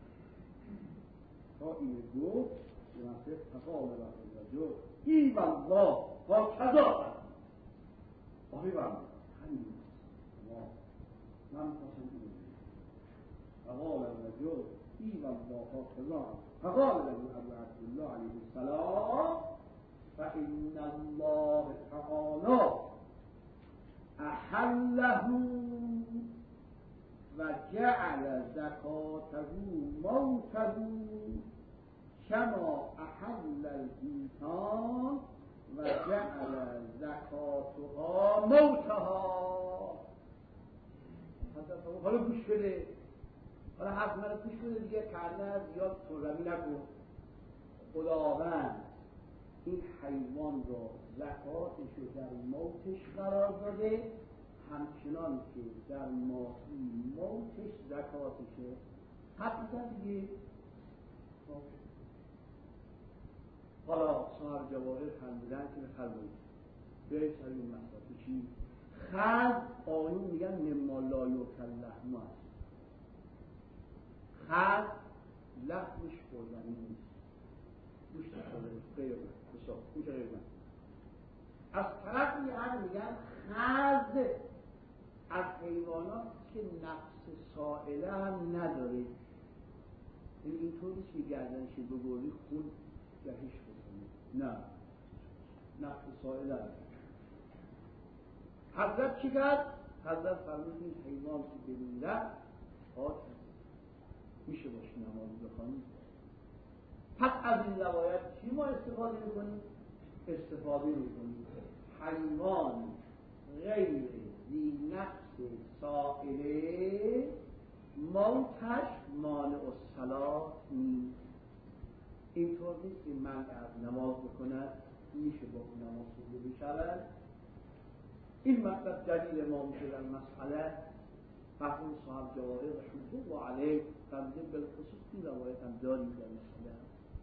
تا اینه گفت جناسه فقال له الرجل ای والله هكذا. آقای بند همین من خواستم اینو بگم. فقال الرجل ای والله هكذا. فقال له ابو عبدالله علیه السلام فإن الله تعالى أحله وجعله جعل زکاته موته کما احل الحیتان و جعل زکاتها موتها. حالا گوش بده، حالا حرف من رو گوش بده دیگه، کرده زیاد طولانی نکن. خداوند این حیوان رو زکاتش رو در موتش قرار داده، همچنان که در ماهی موتش زکاتشه. حقیقت دیگه. حالا صاحب جواهر فرمودن که بفرمایید برید سر این مسئله چی؟ خز آیون میگن مما لا یؤکل لحمه است. خز لحمش خوردنی نیست، گوشت خوردنی غیر بسا گوشت غیر من. از طرفی هم میگن خز از حیوانات که نفس سائله هم نداره، این اینطور نیست که گردنش بگوری خون جهش بکنه، نه، نفس سائله هم. حضرت چی کرد؟ حضرت فرمود این حیوان که بمیره پاک میشه باش نماز بخوانید. پس از این روایت چی ما استفاده میکنیم؟ استفاده میکنیم حیوان غیر ذی نفس سائله موتش مانع الصلاة نیست. اینطور نیست که من از نماز بکنم میشه با نماز خوبه بشود. این مطلب دلیل ما میشه در مسئله مرحوم صاحب جواهر رحمه الله علیه فرموده بالخصوص این روایت هم داریم در مسئله.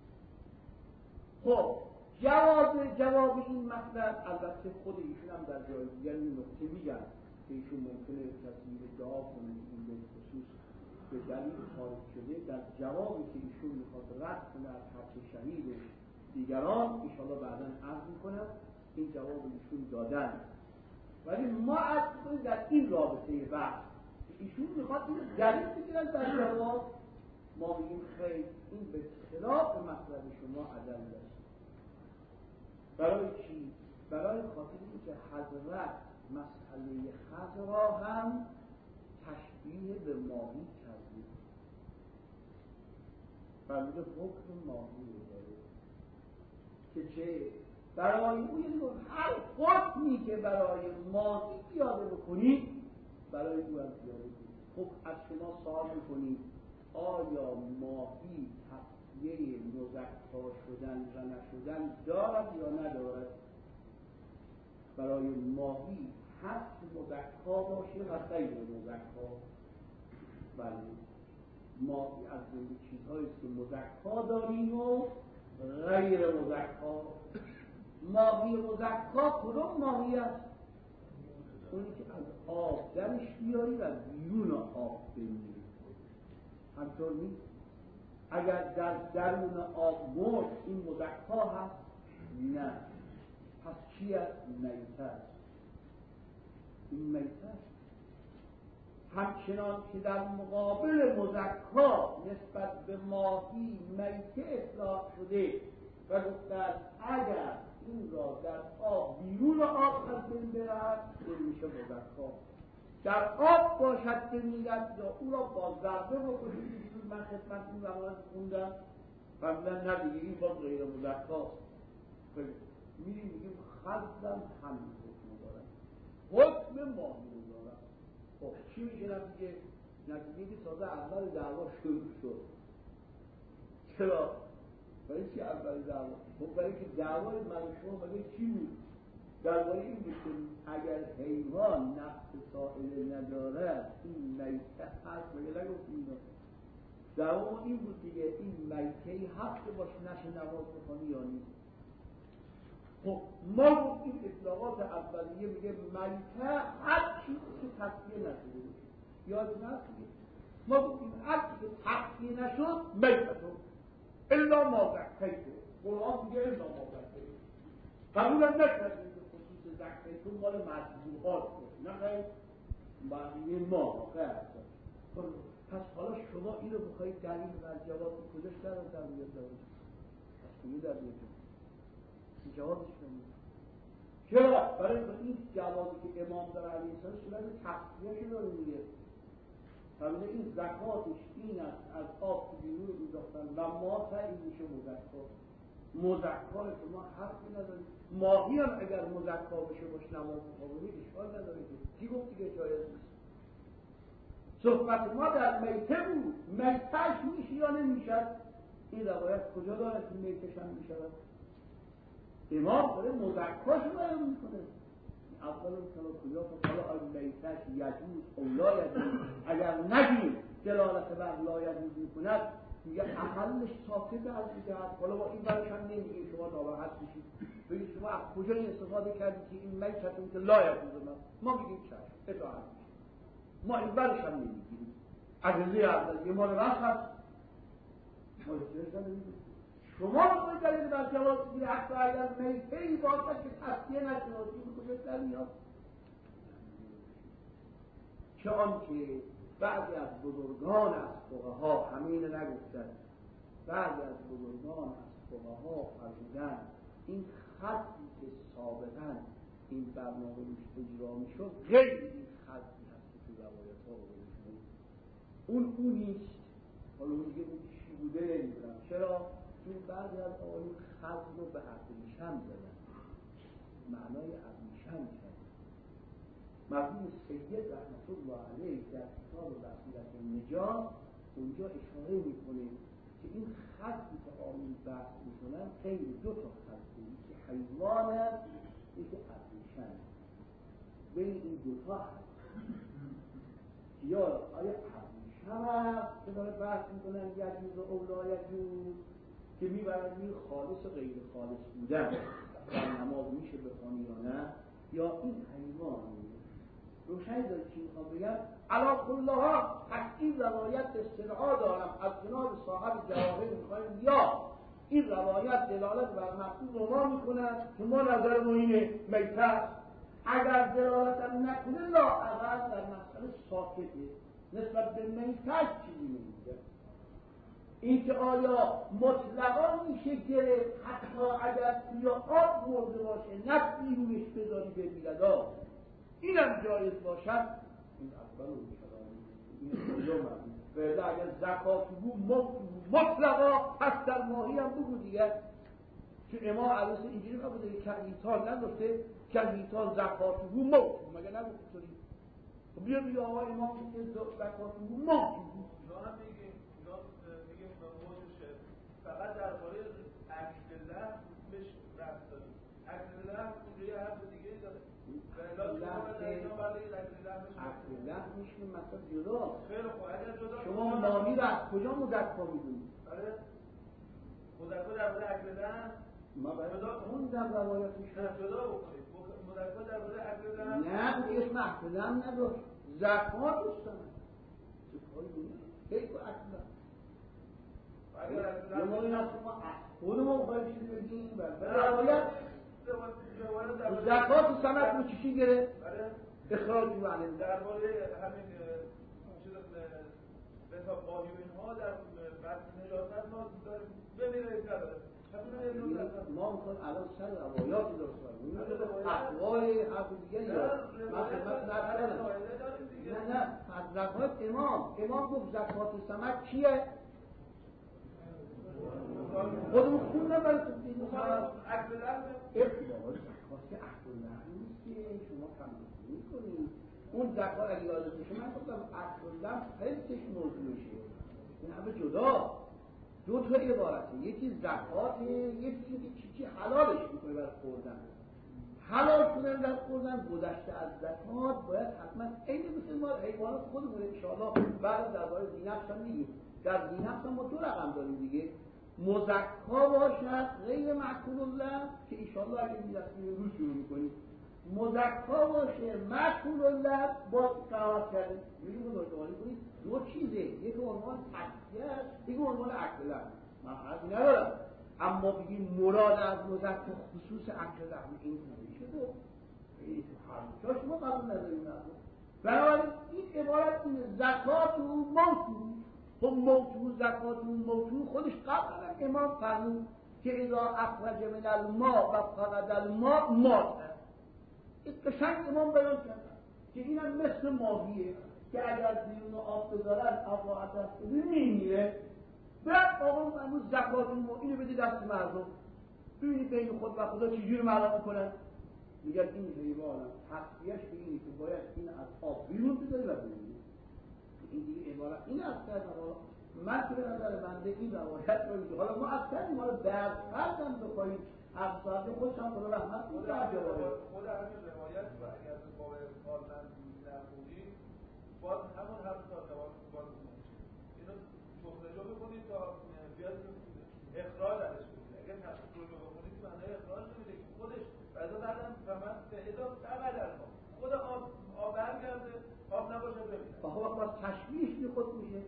خب جواب این مطلب البته خود ایشون هم در جای دیگر این نکته میگن که ایشون ممکنه کسی ادعا کنه این به خصوص به دلیل خارج شده. در جوابی که ایشون میخواد رد کنه از حرف شهید دیگران انشاءالله بعدا عرض میکنم این جواب ایشون دادن. ولی ما اصلا در این رابطه بحث ایشون میخواد این دلیل بگیرن در جواب، ما میگیم خیلی این به خلاف مطلب شما عدل است. برای چی؟ برای خاطر اینکه حضرت مسئله خز را هم تشبیه به ماهی کردید. فرموده حکم ماهی رو داره که چه؟ برای او یعنی هر حکمی که برای ماهی پیاده بکنید برای او هم پیاده کنید. خب از شما سوال میکنید آیا ماهی تفسیه مزکا شدن و نشدن دارد یا ندارد؟ برای ماهی هست مزکا باشه و غیر مزکا. بله، ماهی از جمله چیزهایی که مزکا داریم و غیر مزکا. ماهی مزکا کدوم ماهی است؟ اونی که از آب درش بیاری و بیرون آب بمیری. همطور نیست؟ اگر در درون آب مرد این مزکا هست؟ نه. پس چی است؟ میته است. این میته است. همچنان که در مقابل مزکا نسبت به ماهی میته اطلاق شده و گفتند اگر این را در آب بیرون آب از بین برد میشه مزکا. در آب باشد که میگد یا او را با ضربه بکنید. من خدمت این زمان خوندم فرمودن نه دیگه این باز غیر مزکاست. میریم میگیم خزم همین حکم دارد، حکم ماهی رو دارد. خب چی میشه نتیجه؟ نتیجه که تازه اول دعوا شروع شد. چرا؟ برای چی اول دعوا؟ خب برای که دعوای من و شما برای چی بود؟ درباره این بود که اگر حیوان نفس سائله ندارد این میته هست مگه نگفتیم دعوا این بود دیگه این میته هست که باش نشه نماز بخوانی یا نیست. خب ما گفتیم اطلاقات اولیه میگه میته هر چیزی که تصفیه نشده باشه. یاد نست دیگه ما گفتیم هر چیزی که تصفیه نشد میته شد الا ما زکیتو. قرآن میگه الا ما زکیتو. قبول هم نکردیم که خصوص زکیتو مال مجبورات بود، نه خیلی بقیه ما خیلی. پس حالا شما این رو بخواهید دلیل و جواب کجاش در میاد دارید؟ پس کنید در میاد جوابش کنید. چرا؟ برای این جوابی که امام در علیه السلام صورت تفسیه شده رو میگه. همینه این زکاتش این است از آب بیرون رو می‌داختن و ما تعیین میشه مزکا شما حرفی ندارید. ماهی هم اگر مزکا بشه باش نماز مقابله اشکال نداره که کی گفت دیگه جایز نیست. صحبت ما در میته بود، میتهش میشه یا نمیشد. این روایت کجا داره که میتهش هم میشود؟ امام داره مزکاش رو بیان میکنه. اول کلا کجا حالا آیا میتهش یجوز او لا یجوز، اگر نگیم دلالت بر لا یجوز میکند میگه اقلش ساکت از میدهد. حالا با این برش هم نمیگه شما ناراحت میشید بگید شما از کجا استفاده کردید که این میتهتون که لا یجوز ما میگیم چشم اطاعت میشه، ما این برش هم نمیگیم عجزه عبدالله یه مال رفت هست ما اجازه نمیگیم. شما باید دلیل بر جواز بگید حتی اگر میتهی باشد که تصفیه نشناسی به کجا در میاد. چه آنکه بعضی از بزرگان از فقها همین نگفتن، بعضی از بزرگان از فقها فرمودن این خطی که سابقا این برنامه روش اجرا میشد غیر این خطی هست که تو روایت ها رو اون نیست. حالا اون دیگه اون چی بوده نمیدونم چرا، چون بعضی از آقایون خط رو به ابریشم زدن، معنای ابریشم کرد. مرحوم سید رحمت الله علیه در کتاب وسیلة النجاة اونجا اشاره میکنه که این خطی که آمین بحث میکنن خیلی دو تا خطی، یکی حیوان هست یکی ابریشم. بین این دوتا هست یا آیا ابریشم هست که داره بحث میکنن یجوز و اولا یجوز که میبرن این خالص و غیر خالص بودن در نماز میشه بخوانی یا نه، یا این حیوان روشنی داره که میخوام بگم علا کلها این روایت استدعا دارم از جناب صاحب جواهر میخوایم یا این روایت دلالت بر مقصود رو ما میکنن که ما نظر ما اینه میتر، اگر دلالت نکنه لا اول در مسئله ساکته نسبت به میتر چیزی نمیگه. این که آیا مطلقا میشه گرفت حتی اگر یا آب مرده باشه نفسی رویش بذاری بمیرد اینم جایز باشد، این اول رو این کجا مرمید فرده اگر زکاتی بود مطلقا پس در ماهی هم بگو دیگه. چون امام علیه اینجوری نبوده که کهیتان نداشته کهیتان زکاتی بود موت مگه نگفت طوری خب بیا بیا آقا امام که زکاتی بود موت اینا هم میگیم موجوشه فقط درباره اکل بهش رفت داریم. اکل اونجا یه حرف دیگه داره اکل میشه مثلا جدا. خیلی خوب اگر جدا شما نامی رو از کجا مذکر میدونید؟ آره مذکر درباره اکل ما باید اون در روایتش جدا بکنید. مذکر درباره اکل نه اون اسم اکل نداشت زکات دوستانه چه کاری بود؟ حیف اکل یا ما این اصلا ما خودمون باید چیزی بگیم روایت زکات و سمت رو چیشی گرفت؟ اخراج رو علم درباره همین چیز به حساب باهی و اینها در بحث نجاست ما بمیره نداره. ما میخواد الان سر روایاتی درست کنیم اقوال حرف دیگه یا من خدمت نکنم نه از زکات امام گفت زکات سمت چیه؟ خودمون خون نبرد اکل لحظه بابا زکات که اکل لحظه نیست که شما تمام میکنید اون زکات اگه یادت میشه من گفتم اکل لحظه خیلیش موضوعشه این همه جدا دو تا عبارته، یکی زکات یکی چی حلالش میکنه برای خوردن حلال شدن در خوردن گذشته از زکات باید حتما این مثل ما حیوانات خودمون انشاءالله بعد درباره ذینفس هم میگیم در ذینفس هم ما دو رقم داریم دیگه مزکا باشد غیر معکول الله که ایشالله اگه میرسیم روز شروع میکنیم مزکا باشه معکول الله با قرار کرده میگیم داشتوانی کنید دو چیزه یک عنوان تکیه است یک عنوان عقل من حرفی ندارم اما بگیم مراد از مزکا خصوص عقل این شده این حرفش ما قبول نداریم بنابراین این عبارت اینه زکات و موتو خب موتو زکات و موتو خودش قبل امام فرمود که اذا اخرج من الماء و فقد الماء مات این قشنگ امام بیان کرد که اینم مثل ماهیه که اگر بیرون آب بذارن آب از دست بده میمیره. بعد آقا امروز زکات اینو بده دست مردم، ببینید بین خود و خدا چجوری معامله میکنن. میگن این حیوان تقویه‌اش به اینه که باید این از آب بیرون بذاری و بمیره. این دیگه عبارت این است که من که به نظر بنده این روایت رو میگه. حالا ما اصلا ما رو درد کردن بخواهیم 7 ساعت خودشان خدا رحمت کنه. خود همین روایت و اگر به باب کار من نخونیم باز همون 7 ساعت باز اینو شخصجو بکنید تا بیاد اخراج ازش کنید. اگر شخصجو بکنید معنی اخراج نمیده که خودش بعضا بعدم فهمت به ادام چقدر خود آب برگرده آب نباشه ببینه. آخه وقت باز تشویش بی خود میشه.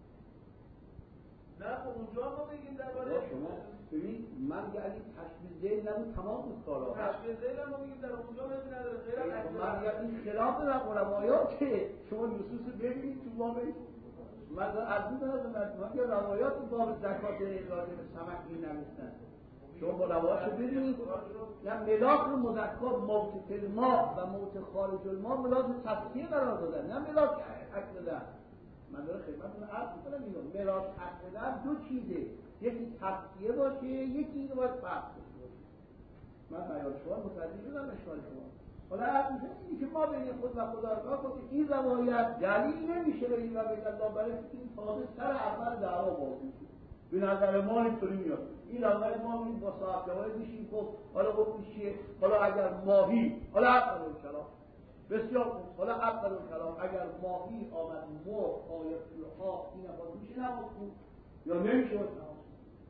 نه خب اونجا ما بگیم درباره شما ببین من که اگه تشبیه ذیل نبود تمام بود کارا. تشبیه ذیل هم ما میگیم در اونجا معنی نداره غیر از من میگم این خلاف روایات که شما نصوص ببینید تو باب من از این من که روایات باب زکات اراده به سمک این نمیستن. شما با روایات ببینید نه ملاک مذکر موت فی الماء و موت خارج الماء ملاک تصفیه قرار دادن، نه ملاک حق دادن. من داره خدمتتون عرض می‌کنم اینو ملاک حق دادن دو چیزه، یکی تصفیه باشه یکی اینو باید فرق باشه. من بیان شما متوجه شدم اشکال شما. حالا عرض می‌کنم اینی که ما بین خود و خدا راه کنیم این روایت دلیل نمیشه به این روایت الله برای این تازه سر اول دعوا باز میشه. به نظر ما اینطوری میاد. این اول ما میگیم با صاحب جواب میشیم خب حالا حکمش چیه؟ حالا اگر ماهی حالا عقل الکلام بسیار خوب، حالا عقل الکلام اگر ماهی آمد مرغ آیت الها این باز میشه نماز خون یا نمیشه نماز خون.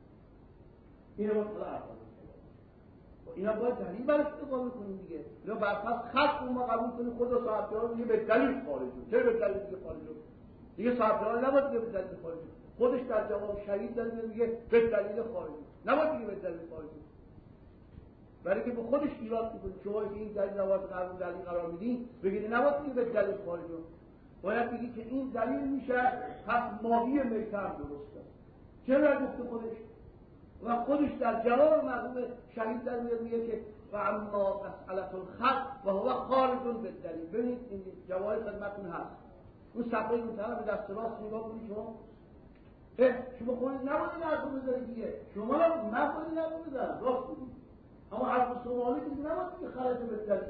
اینو باید حالا عقل الکلام اینا باید دلیل برش اقامه کنیم دیگه. اینا برپس خط ما قبول کنیم خدا صاحب جواب میگه به دلیل خارج شد. چه به دلیل دیگه خارج شد؟ دیگه صاحب جواب نباید دیگه به دلیل خارج شد. خودش در جواب شهید داره میگه به دلیل خارجی، نباید دیگه به دلیل خارجی، برای که به خودش ایراد میکنه. شما که این دلیل نباید دلیل قرار میدین بگید نباید دیگه به دلیل خارجی، باید بگید که این دلیل میشه پس ماهی میتر درسته. چرا گفته خودش و خودش در جواب مرحوم شهید در میگه که و اما مسئله الخط و هو خارج بالدلیل. ببینید این جواب خدمتتون هست، اون صفحه اون به دست راست نگاه کنید شما خودت نباید نرخو بذاری دیگه، شما نباید نرخو بذارم راست بودید، اما حرف سوالی که نباید دیگه خرج به دلیل.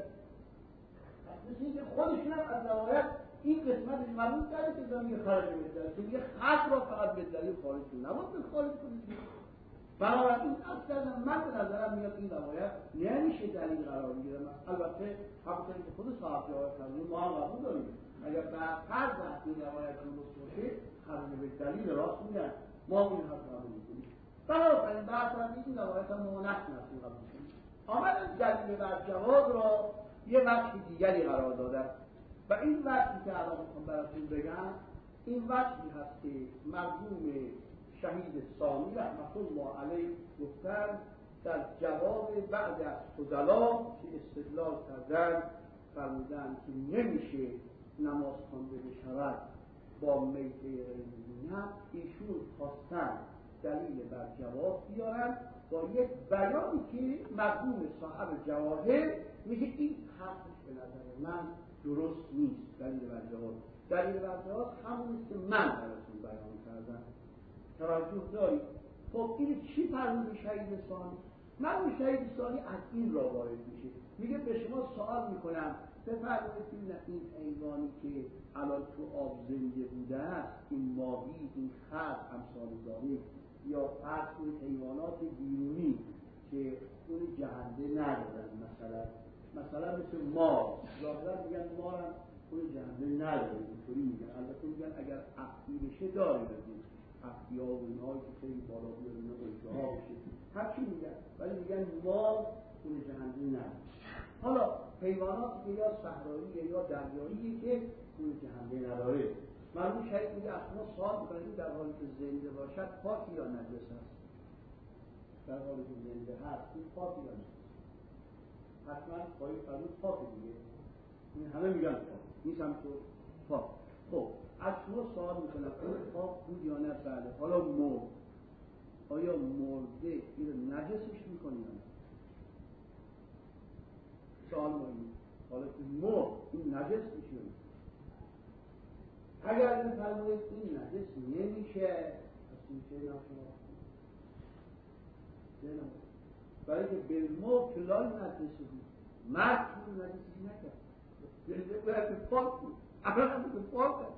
مثل اینکه خودشون هم از روایت این قسمتش معلوم کرده که زمین خرج به دلیل، که دیگه خط را فقط به دلیل خارج کنید، نباید به خارج کنید. بنابراین اصلا من به نظرم میاد این روایت نمیشه دلیل قرار بگیره. البته همونطوری که خود صاحب جواب فرمود ما هم قبول داریم اگر بر فرض این روایت درست باشه خرج به دلیل راست میگن، ما این حرف قبول میکنیم. بنابراین بعد این روایت هم مانع نشیم قبول کنیم. آمدن دلیل بر جواز را یه وجه دیگری قرار دادن و این وجهی که الان میخوام براتون بگم این وجهی هست که مرحوم شهید ثانی رحمت الله علیه گفتن در جواب بعد از فضلا که استدلال کردن فرمودن که نمیشه نماز خوانده بشود با میته غیر مؤمن. ایشون خواستن دلیل بر جواب بیارن با یک بیانی که مرحوم صاحب جواهر میگه این حرفش به نظر من درست نیست. دلیل بر جواب همونیست که من براتون بیان کردم. توجه دارید؟ خب این چی فرمود شهید ثانی؟ من شهید ثانی از این را وارد میشه، میگه به شما سوال میکنم بفرمایید این حیوانی که الان تو آب زنده بوده است، این ماهی، این خر، امثال ذالک، یا فرض کنید حیوانات بیرونی که اون جهنده ندارن، مثلا مثل مار، ظاهرا میگن مار هم اون جهنده نداره، اینطوری میگن. البته میگن اگر افتی بشه داره، افتی ها و اینهایی که خیلی بالا بیاره اینا بایده ها بشه هرچی میگن، ولی میگن مار اون جهنده نداره. حالا حیوانات که یا صحرایی یا دریایی که اون جهنده نداره، مرحوم شهید میگه اصلا سوال میکنید در حالی که زنده باشد پاک یا نجس هست؟ در حالی که زنده هست این پاک یا نجس؟ حتما پایی فرمود پاک دیگه، این همه میگن پاک نیست، هم تو پاک. خب از شما سوال میکنم اون پاک بود یا نه؟ بله. حالا مرد، آیا مرده این نجسش میکنی یا نه؟ سوال مهمی. حالا که مرد این نجس میشه، اگر بفرمایید این نجس نمیشه پس میشه ناشناس برای که بالموت لای نجس بود مرد چون نجسی نکرد باید به پاک بود اول هم به پاک بود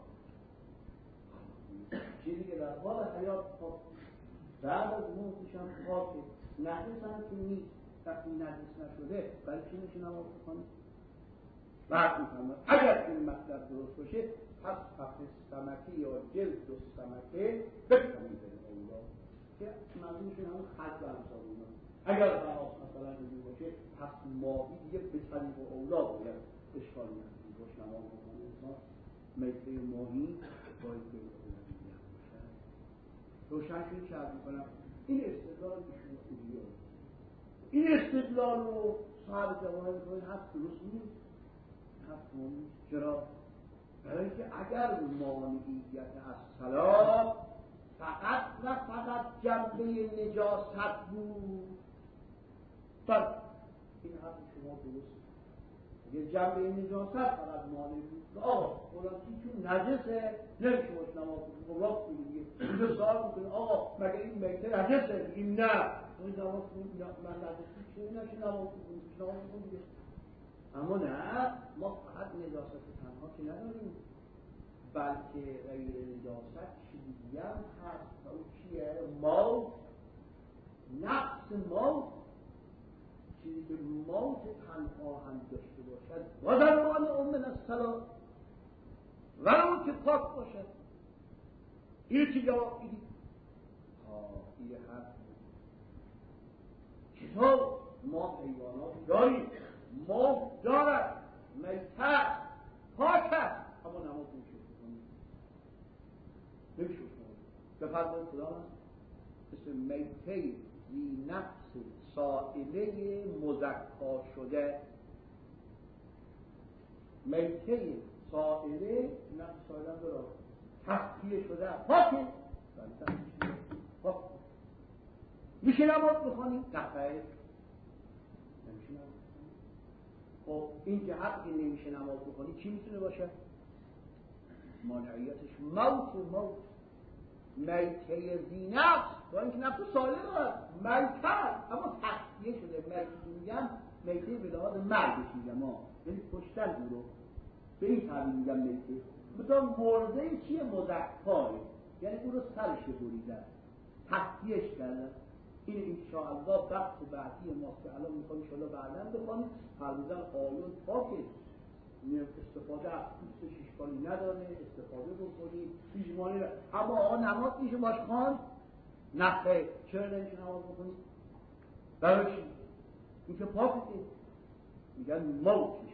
چیزی که در حال حیات پاک بعد از موتش هم پاکه نجس هم که نیست وقتی نجس نشده برای چی میشه نماز بخونه بعد میفهمد اگر این مطلب درست باشه پس فقط سمکه یا جلد و سمکه بکنید اولا که منظورشون همون خط و امثال اونا اگر بناس مثلا نجور باشه پس ماهی دیگه به طریق اولا باید اشکال نکنید باش نماز بکنه انسان میته ماهی باید به اولا دیگر باشه روشن شد چه عرض میکنم این استدلال ایشون خوبیه این استدلال رو صاحب جواهر میکنه هست درست نیست هست نیست چرا؟ برای که اگر مانعیت از صلاة فقط و فقط جنبه نجاست بود بله این حرف شما درست اگر جنبه نجاست فقط مانع بود آقا فلانی چون نجسه نمیشه باش نماز بکنه راست میگه اینجا سوال میکنه آقا مگه این میته نجسه این نه این نماز من نجسی چه نشه نماز بکنه اما نه ما فقط نجاست تنها که نداریم بلکه غیر نجاست چیزی هم هست و اون چیه؟ موت نقص موت چیزی که موت تنها هم داشته باشد و در آن من الصلاة و اون که پاک باشد این چی جواب میدید؟ این حرف چطور ما حیوانات داریم موت دارد میته پاک هست اما نماز نمیشه نمیشه بفرمایید خدا هست اسم میته ذی نفس سائله مزکا شده میته سائله نفس سائله داره تصفیه شده پاکه پاک میشه نماز بخونیم؟ نه خیر نمیشه نماز خب این که حقی نمیشه نماز بخونی چی میتونه باشه؟ مانعیتش موت میته ذی نفس با اینکه نفس سالم هست میته اما تصفیه شده میته میگم میته به لحاظ مرگش میگم یعنی کشتن او رو به این تعبیر میگم میته مثلا مرده چیه مزکاه یعنی او رو سرش بریدن تصفیهش کردن این انشاءالله بحث بعدی ماست که الان میخوام انشاءالله بعداً بخوانیم فرمودن آیون پاکه استفاده از پوستش اشکالی نداره استفاده بکنید پیشمانی را اما آقا نماز میشه باش خواند نخیر چرا نمیشه نماز بکنید برای چی؟ این که پاکه میگن موتش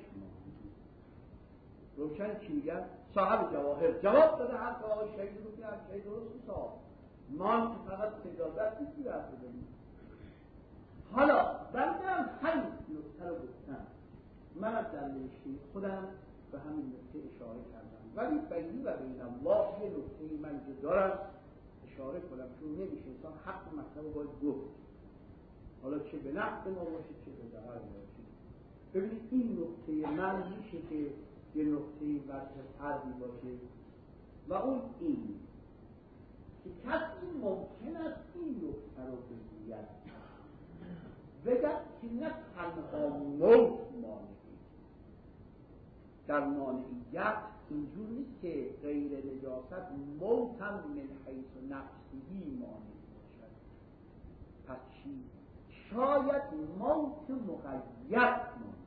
روشن چی میگن؟ صاحب جواهر جواب داده حتی آقای شهید رو که شهید درست صاحب ما که فقط تجازت نیستی برد بدیم حالا بندم همین نکته رو گفتم من از در نوشته خودم به همین نکته اشاره کردم ولی بینی و بین الله یه نکته من که دارم اشاره کنم چون نمیشه انسان حق مطلب رو باید گفت حالا چه به نقد ما باشه چه به ضرر ما باشه ببینید این نکته من میشه که یه نکته برتری باشه و اون این که کسی ممکن است این نکته رو بگوید بگد که نه تنها موت مانعی در مانعیت اینجور نیست که غیر نجاست موت هم من حیث نفسی مانعی باشد پس چی؟ شاید موت مقید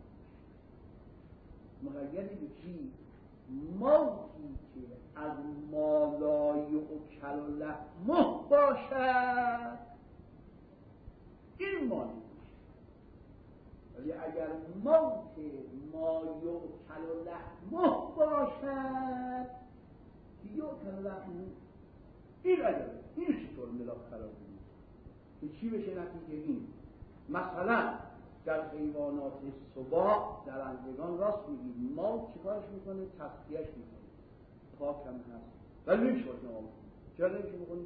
مقید به چی؟ موتی که از مالای و کل و لحمه باشد این مانعی ولی اگر موت مایع و کل و لحمه باشد دیگه کل و لحمه این اگر این چطور ملاک قرار بدید که چی بشه نتیجه این مثلا در حیوانات سباع در اندگان راست میگید موت چیکارش میکنه تصفیهش میکنه پاک هم هست ولی نمیشه باید نماز چرا نمیشه بکنید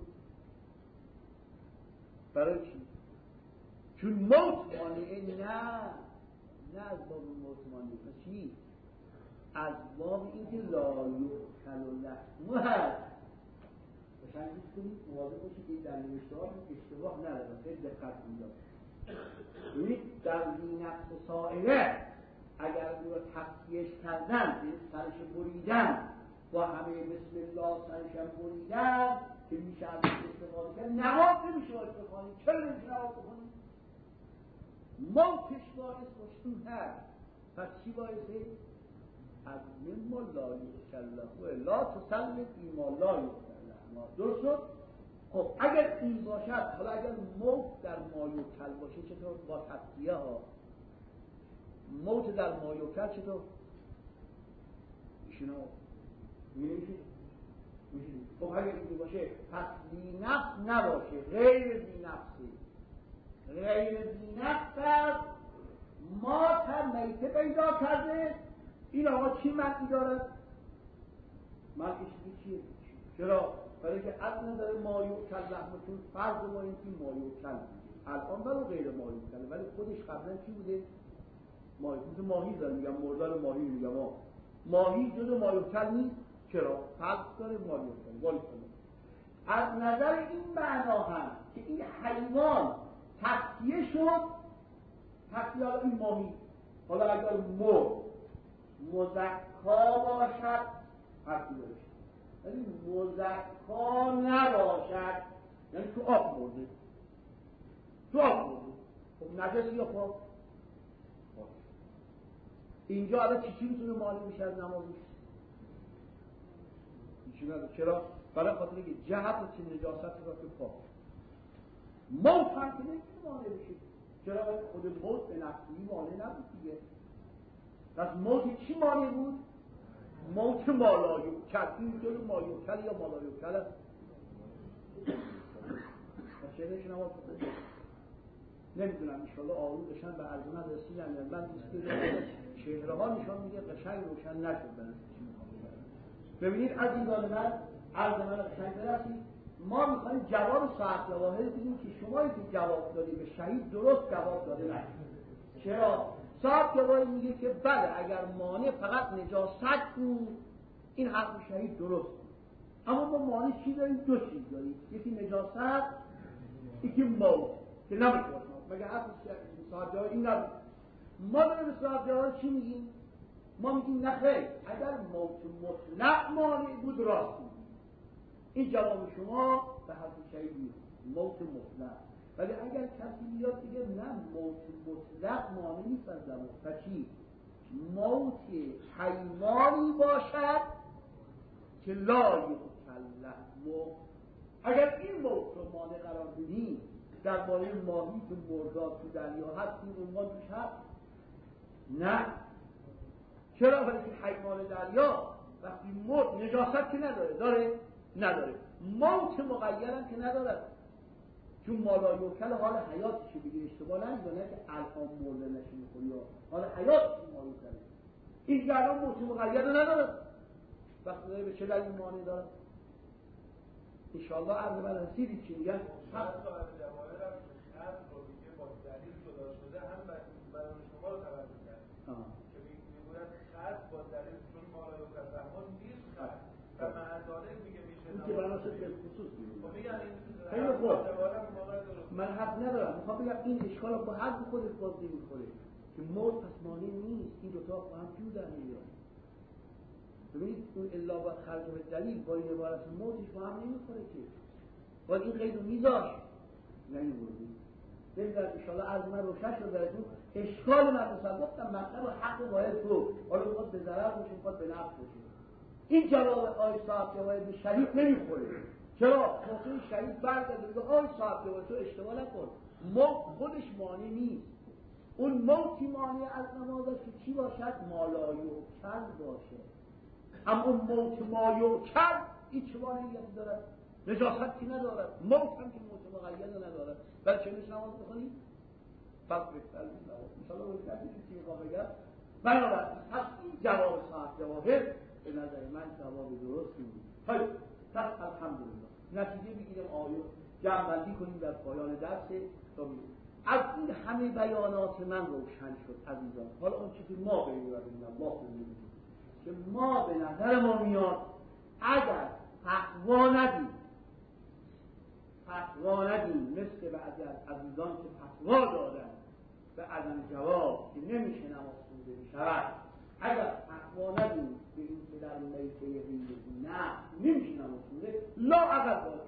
برای چی چون موت مانعه نه از باب موت مانعه چی؟ از باب اینکه لا یؤکل لحمه هست. باشن گوش کنید، مواظب باشید این در نوشته‌ها اشتباه نداره، خیلی دقت کنید. ببینید در ذینفس سائله اگر او را تقطیعش کردن، سرش بریدن، با همه بسم الله سرش بریدن که میشه از استفاده کرد، نماز نمیشه باید بخوانید. چرا نمیشه نماز بخوانید؟ موتش باعث مشتون هست. پس چی باعثه؟ از مما لا یؤکل له لا تسلط فیما لا یؤکل له. درست شد؟ خب اگر این باشد، حالا اگر موت در ما یؤکل باشه چطور؟ با تقطیعه ها موت در ما یؤکل چطور؟ ایشونو میشه. خب اگر این باشه پس ذی نفس نباشه، غیر ذی نفسی. غیر ذی نفس ما تا میته پیدا کرده. این آقا چی معنی دارد؟ معنیش چیه؟ چرا؟ برای که اصلا داره ما یؤکل لحمتون فرض ما این که ما یؤکل الان برای غیر ما یؤکل، ولی خودش قبلا چی بوده؟ ماهی داره میگم، مردار ماهی میگم. ماهی جزو ما یؤکل نیست. چرا؟ فرض داره ما یؤکل. از نظر این معنا هم که این حیوان تقطیه شد، تقطیه این ماهی، حالا اگر مزکا باشد تقطیه باشد، ولی مزکا نباشد یعنی تو آب مرده. خب نجس یا پاک؟ اینجا الان چی میتونه مانع بشه از نمازش؟ چرا؟ برای خاطر که جهت چه نجاست را که پاک. موت هم که نمیتونه مانع بشه. چرا؟ خود موت به نفسی مانع نبود دیگه. پس موت چی مانع بود؟ موت مالایوکل. این جلو مایوکل یا مالایوکل است. پس چه نشه نماز بخونید؟ نمیدونم انشاءالله آروم بشن به عرضمت رسیدن. من چهره ها نشان میده قشنگ روشن نشد. ببینید عزیزان من، عرض من قشنگ برسید. ما میخوایم جواب صاحب جواهر بدیم که شمایی که جواب دادی به شهید درست جواب داده نشد. چرا؟ صاحب جواهر میگه که بله اگر مانع فقط نجاست بود، این حرف شهید درست بود. اما ما مانع چی داریم؟ دو چیز داریم، یکی نجاست، یکی موت که نمیشه باشه. مگه حرف صاحب جواهر این نبود؟ ما داریم به صاحب جواهر چی میگیم؟ ما میگیم نه خیر، اگر موت مطلق مانع بود راست بود. این جواب شما به حرف شهید میاد، موت مطلق. ولی اگر کسی بیاد دیگه نه موت مطلق مانع نیست از زمان، پس چی؟ موت حیوانی باشد که لا یؤکل لحمه. اگر این موت رو مانع قرار بدیم درباره ماهی که مردار تو دریا هست، این عنوان توش هست؟ نه. چرا؟ ولی که حیوان دریا وقتی مرد نجاست که نداره؟ نداره. موت مغیرم که نداره، چون مالا یوکل حال حیاتشو بگیر، اشتباه نمیدونه که الان مرده نشه میخوری، حال حیاتشو مالا یوکله. این که الان موت مغیر نداره، وقتی داره به چه دلیل مانع داره؟ انشاءالله عرض من رسیدید چی میگن؟ هم صاحب جواهر هم رو میگه با دلیل جدا شده، هم برای شما رو توجه کرد که میگوید خط با دلیل چون مالا یوکل رحمان نیست خط و معدانه میگه میشه این که برای به خصوص میگه. خب میگن خیلی خوب، من حق ندارم. میخوام بگم این اشکال با حق خودت باز نمیخوره که موت پس مانع نیست. این دوتا با هم جور در میاد. ببینید اون الا با خرج به دلیل با این عبارت موتش با هم نمیخوره که باید این قید رو میذاشت نمیبردیم. ببینید انشاءالله از من روشن شد براتون اشکال من مثلا گفتم مطلب و حق باید تو حالا میخواد به ضرر باشه، میخواد به نفع باشه. این جواب آی صاحب جواب به شهید نمیخوره. چرا؟ چون این شهید برگرده بگه آی صاحب جواب تو اشتباه نکن، موت خودش مانع نیست. اون موتی مانع از نماز است که چی باشد؟ مالا یؤکل باشه. اما اون موت ما یؤکل این چه مانعیتی دارد؟ نجاستی ندارد. موت هم که موت مغیر ندارد. بل چه میشه نماز بخونید؟ پس بهتر نیست نماز. انشاءالله رو کردید که چی میخوام بگم؟ بنابراین پس این جواب صاحب جواهر به نظر من جواب درستی بود. خیلی پس الحمدلله نتیجه بگیریم آیه جمع‌بندی کنیم در پایان درس تا از این همه بیانات من روشن شد عزیزان. حالا اون چیزی ما بگیم الله بگیم که ما به نظر ما میاد اگر فتوا ندیم مثل بعضی از عزیزان که فتوا دادن به عدم جواب که نمیشه نماز خونده بشود، اگر فتوا ندیم به این که در میته غیر نه نمیشه نماز خونده، لااقل باید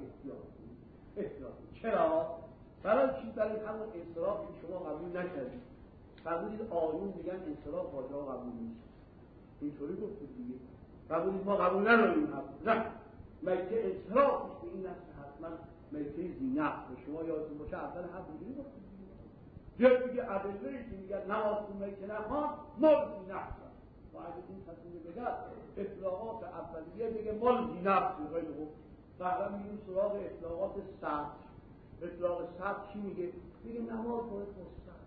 احتیاط کنیم. چرا؟ برای چی؟ برای همون انصراف که شما قبول نکردید. قبولید آیون میگن انصراف واجب قبول نیست، اینطوری گفتید دیگه. قبولید ما قبول نداریم. نه، میته انصراف نیست، به این نفس حتما میته زینت. شما یادتون باشه اول هم اینجوری گفتید یا دیگه ادله‌ای که میگن نماز تو میته نخوان مال زینت. و اگه این تصمیم بگرد اطلاقات اولیه بگه مال زینت غیر خوب. بعدا میگیم سراغ اطلاقات سطح. اطلاق سطح چی میگه؟ میگه نماز باید مستقیم.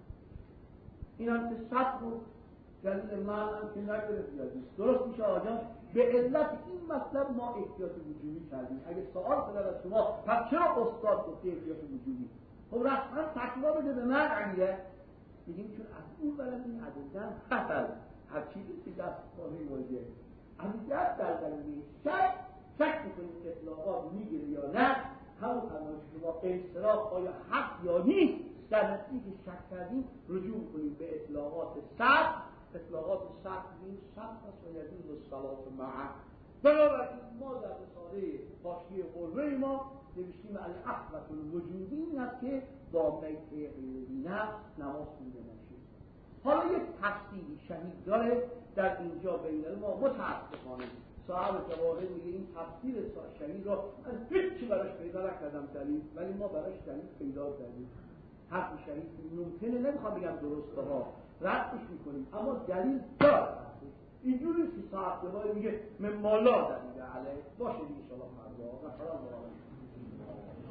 این هم که سطح رو دلیل معنی که نگرفت درست میشه آجان. به علت این مطلب ما احتیاط وجوبی کردیم. اگه سوال کنه از شما پس چرا استاد گفته احتیاط وجوبی؟ خب رسما فتوا بده به من علیه. میگیم چون از اون برای این عددن حسن هر چیزی که دست خواهی موجه عدد در دلیل شک میکنیم اطلاقات میگیره یا نه. همون قرار شما انصراف آیا حق یا نیست در نتیجه شک کردیم رجوع کنیم به اطلاقات سطح. اطلاقات سطح این سطح است و یجوز الصلاة معه. بنابراین ما در رساله حاشیه قربه ما نوشتیم الاحوط الوجودی این است که با میته غیرینه نماز خونده نشه. حالا یک تفصیلی شهید داره در اینجا بین ما متاسفانه صاحب جواهر میگه این تفسیر شهید را از هیچی براش پیدا نکردم دلیل، ولی ما براش دلیل پیدا کردیم. حرف شهید ممکنه نمیخوام بگم درسته ها ردش میکنیم اما دلیل داره. اینجوری که صاحب جواهر میگه من مالا دلیل علیه باشه دیگه شما فردا